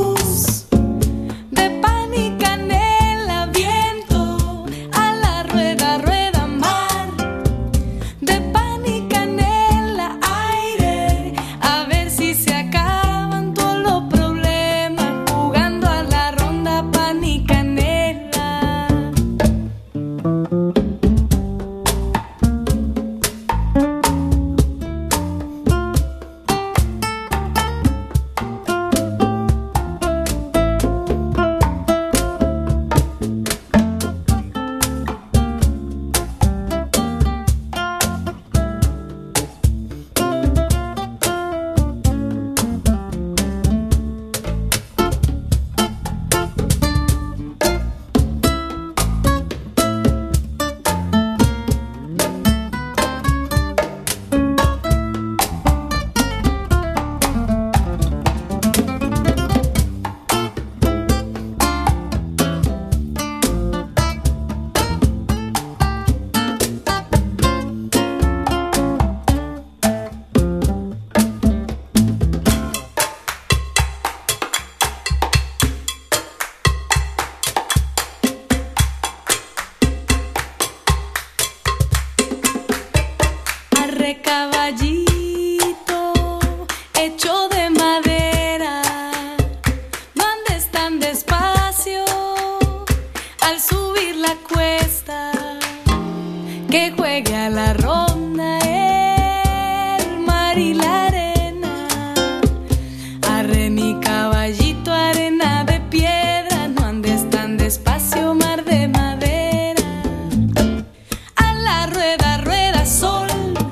caballito hecho de madera, no andes tan despacio al subir la cuesta, que juegue a la ronda el mar y la arena. Arre mi caballito, arena de piedra, no andes tan despacio, mar de madera. A la rueda, rueda, sol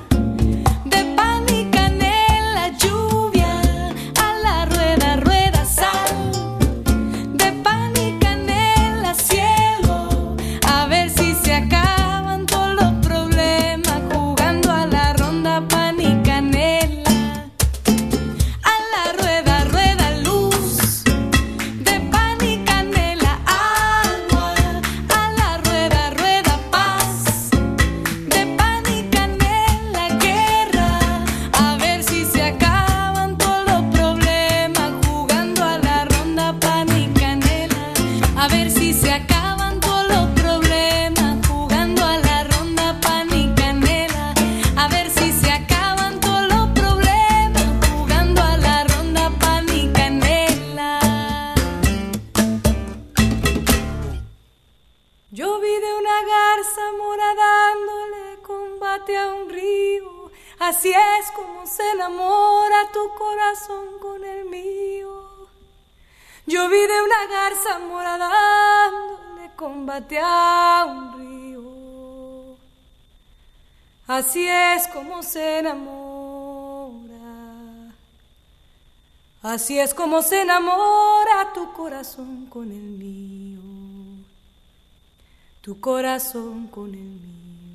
de pan y canela, lluvia. A la rueda, rueda, sal de pan y canela, cielo. A ver si se acaban todos los problemas, jugando a la ronda, pan y canela. A la rueda, rueda, luz de pan y canela, agua. A la rueda, rueda, paz de pan y canela, guerra. A ver si se acaban todos los problemas, jugando a la ronda, pan y canela. A ver si se acaban todos los problemas, jugando a la ronda, pan y canela. A ver si se acaban todos los problemas, jugando a la ronda, pan y canela. Yo vi de una garza mora dándole combate a un río. Así es como se enamora tu corazón con el mío. Yo vi de una garza mora dándole combate a un río. Así es como se enamora. Así es como se enamora tu corazón con el mío. Tu corazón con el mío.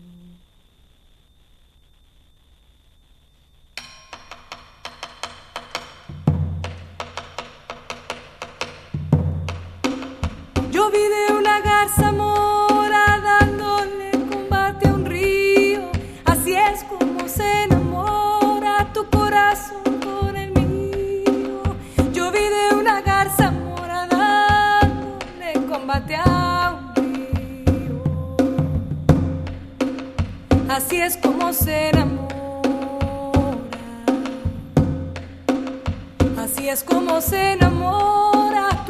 Yo vi de una garza mora dándole combate a un río. Así es como se enamora tu corazón con el mío. Yo vi de una garza mora dándole combate a un río. Así es como se enamora. Así es como se enamora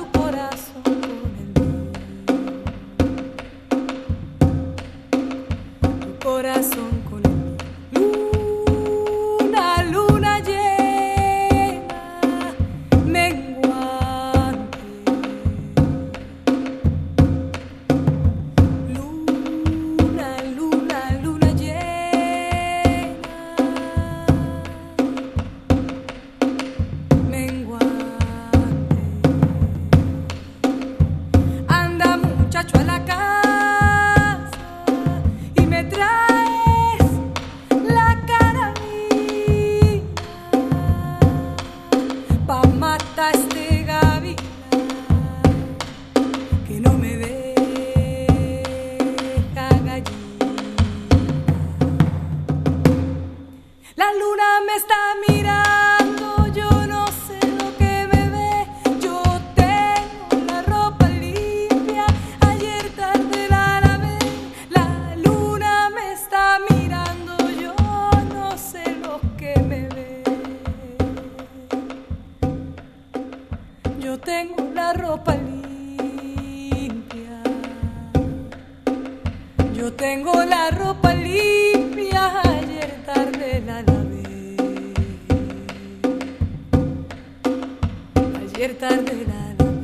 a este gavilán que no me deja gallina. La luna me está mirando, yo no sé lo que me ve. Yo tengo la ropa limpia, ayer tarde la lavé. La luna me está mirando, yo no sé lo que me ve. Yo tengo la ropa limpia, yo tengo la ropa limpia, ayer tarde la lavé, ayer tarde la lavé.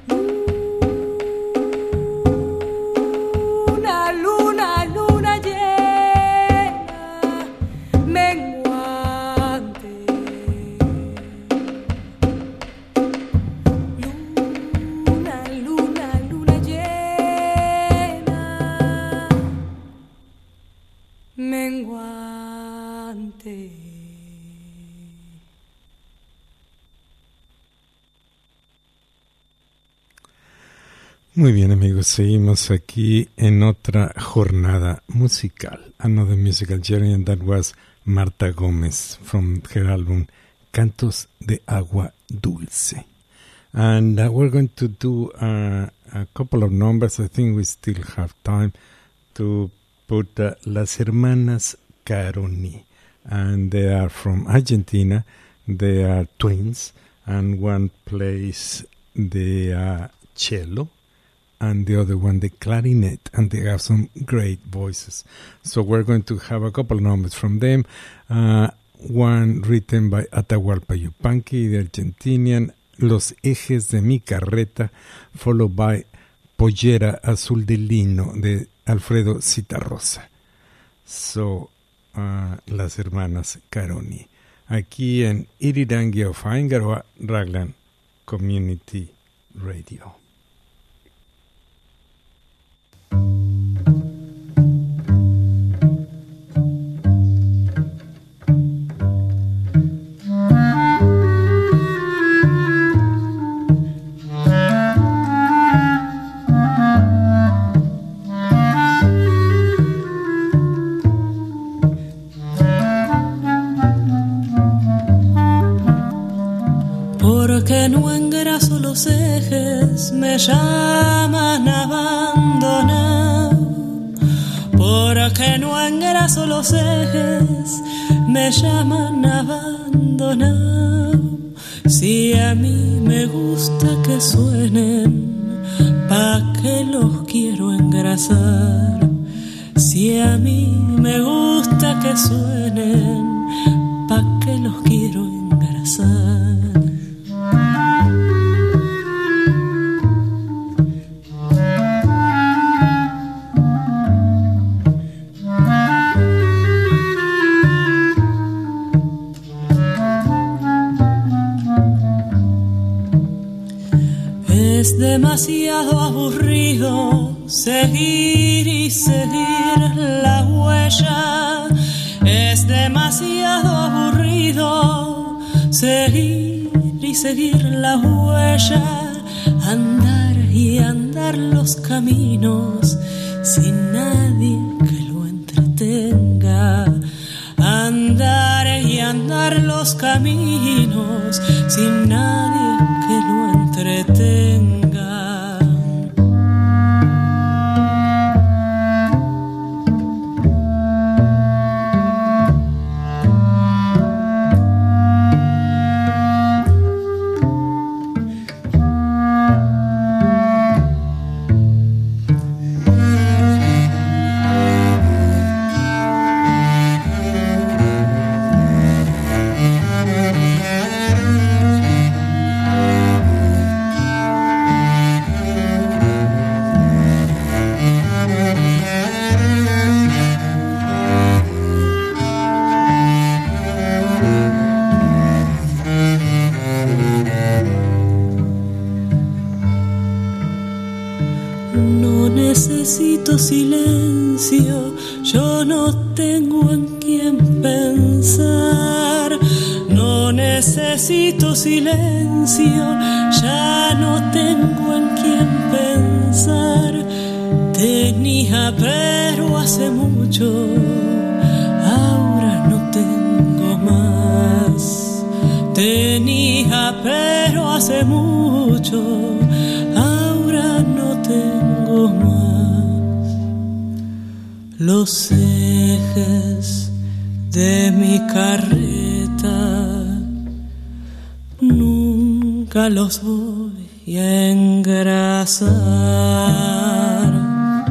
Luna, luna, luna llena, menguante. Luna, luna, luna llena, menguante. Muy bien, amigos, seguimos aquí en otra jornada musical. Another musical journey, and that was Marta Gómez from her album Cantos de Agua Dulce. And we're going to do a couple of numbers. I think we still have time to put Las Hermanas Caroni. And they are from Argentina. They are twins. And one plays the cello, and the other one the clarinet, and they have some great voices. So we're going to have a couple of numbers from them. One written by Atahualpa Yupanqui, the Argentinian, Los Ejes de mi Carreta, followed by Pollera Azul de Lino, de Alfredo Citarrosa. So, Las Hermanas Caroni. Aquí en Iridangia of Aingaroa, Raglan Community Radio. Porque no engraso los ejes, me llaman abandonado. Porque no engraso los ejes, me llaman abandonado. Si a mí me gusta que suenen, ¿pa' qué los quiero engrasar? Si a mí me gusta que suenen, ¿pa' qué los quiero engrasar? Es demasiado aburrido seguir y seguir la huella. Es demasiado aburrido seguir y seguir la huella. Andar y andar los caminos sin nadie que lo entretenga. Andar y andar los caminos sin nadie que lo entretenga. Necesito silencio, yo no tengo en quién pensar. No necesito necesito silencio, ya no tengo en quién pensar. Tenía pero hace mucho, ahora no tengo más. Tenía pero hace mucho, ahora no tengo más. Los ejes de mi carreta nunca los voy a engrasar.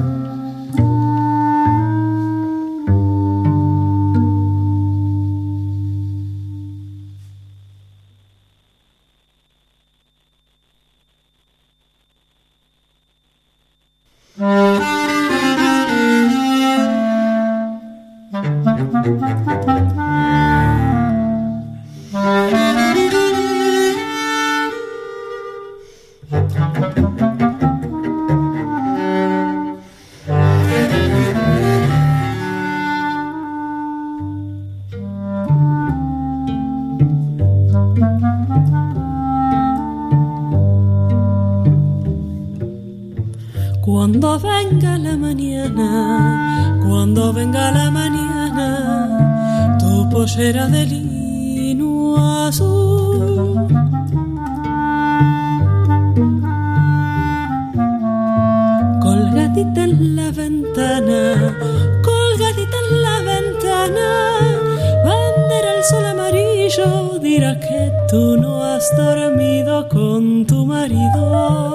Cuando venga la mañana, cuando venga la mañana, tu pollera de lino azul. Colgadita en la ventana, colgadita en la ventana, bandera el sol amarillo, dirá que tú no has dormido con tu marido.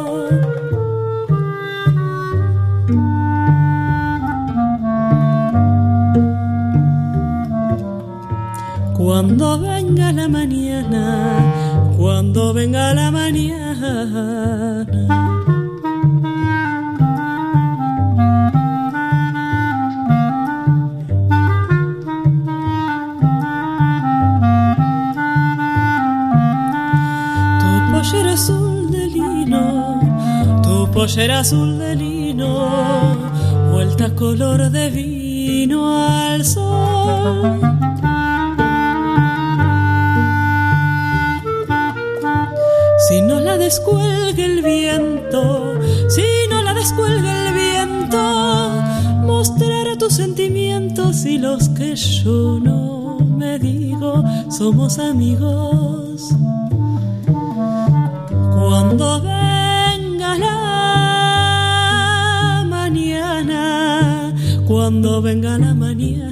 Cuando venga la mañana, cuando venga la mañana. Tu pollera azul de lino, tu pollera azul de lino, vuelta color de vino al sol. Si no la descuelga el viento, si no la descuelga el viento, mostrará tus sentimientos y los que yo no me digo, somos amigos. Cuando venga la mañana, cuando venga la mañana.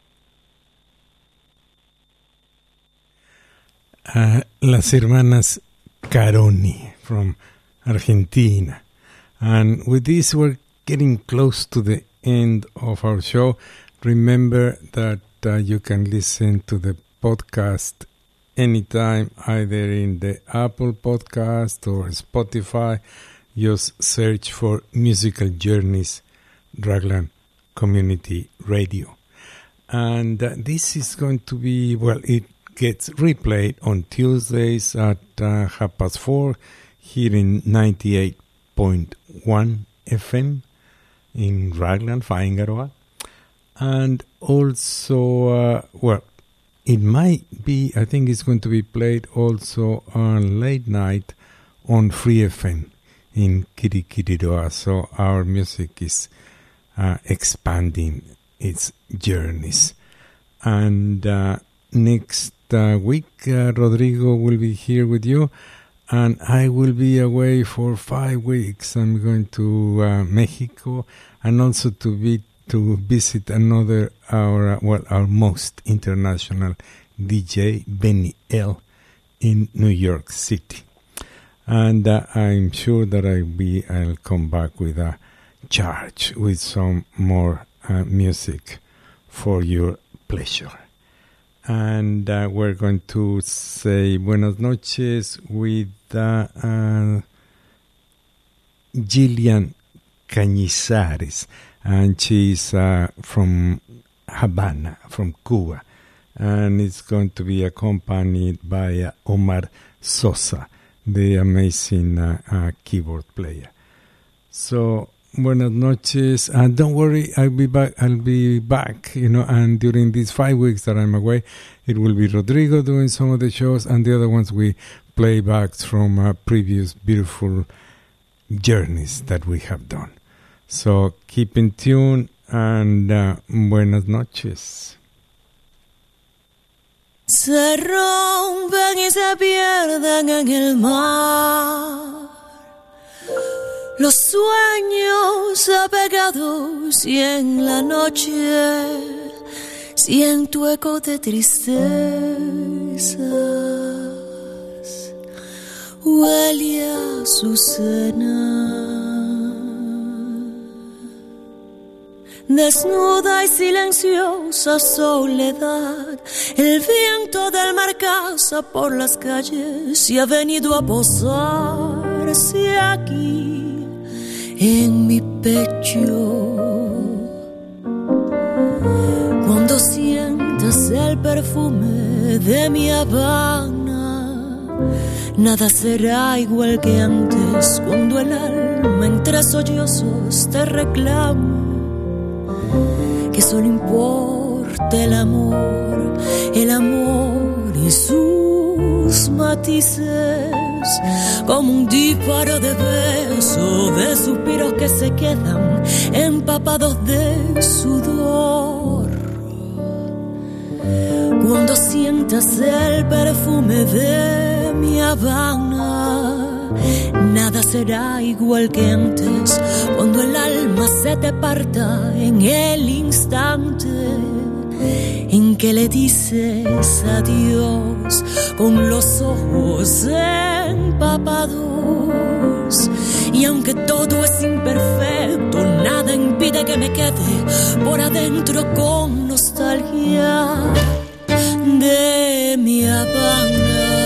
Las hermanas Caroni from Argentina. And with this, we're getting close to the end of our show. Remember that you can listen to the podcast anytime, either in the Apple Podcast or Spotify. Just search for Musical Journeys Raglan Community Radio. And this is going to be, well, it gets replayed on Tuesdays at 4:30 here in 98.1 FM in Raglan, Whaingaroa. And also, well, it might be, I think it's going to be played also on late night on Free FM in Kirikiriroa. So our music is expanding its journeys. And next week, Rodrigo will be here with you, and I will be away for 5 weeks. I'm going to Mexico, and also to visit another our most international DJ, Benny L, in New York City. And I'm sure that I'll come back with a charge with some more music for your pleasure. And we're going to say buenas noches with Gillian Cañizares, and she's from Havana, from Cuba, and it's going to be accompanied by Omar Sosa, the amazing keyboard player. So buenas noches, and don't worry, I'll be back, and during these 5 weeks that I'm away, it will be Rodrigo doing some of the shows, and the other ones we play backs from previous beautiful journeys that we have done. So keep in tune, and buenas noches. Se rompen y se pierden en el mar los sueños apegados, y en la noche siento eco de tristezas. Huele a azucena. Desnuda y silenciosa soledad, el viento del mar caza por las calles y ha venido a posarse aquí en mi pecho. Cuando sientas el perfume de mi Habana, nada será igual que antes, cuando el alma entre sollozos te reclama que solo importa el amor y sus matices, como un disparo de besos, de suspiros que se quedan empapados de sudor. Cuando sientas el perfume de mi Habana, nada será igual que antes, cuando el alma se te parta en el instante en que le dices adiós con los ojos empapados. Y aunque todo es imperfecto, nada impide que me quede por adentro con nostalgia de mi Habana.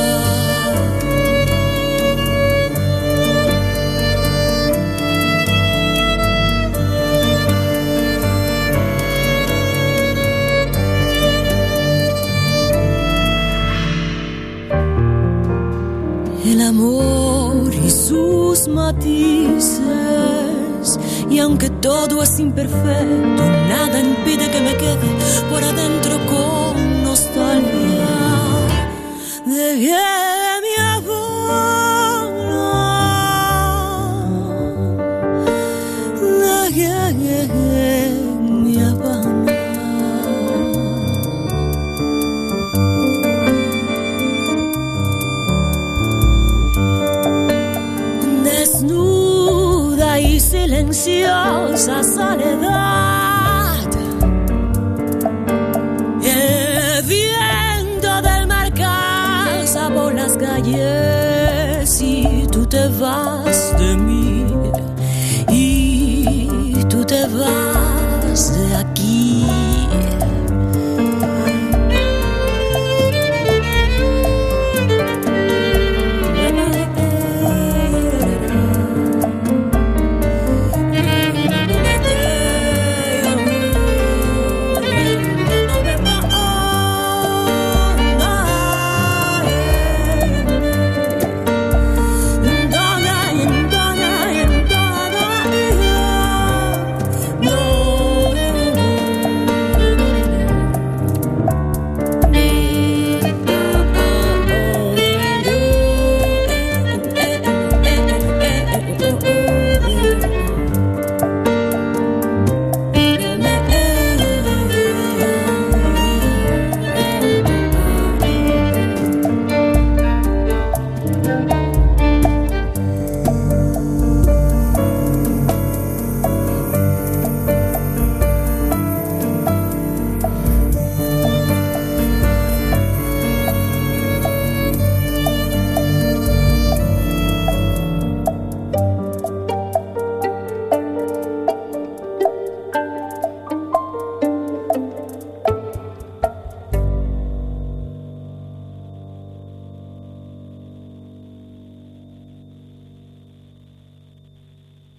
El amor y sus matices, y aunque todo es imperfecto, nada impide que me quede por adentro con nostalgia de mi Habana, de mi Habana. Desnuda y silenciosa soledad, el viento del mar caza por las calles te vas de mí y tú te vas de aquí.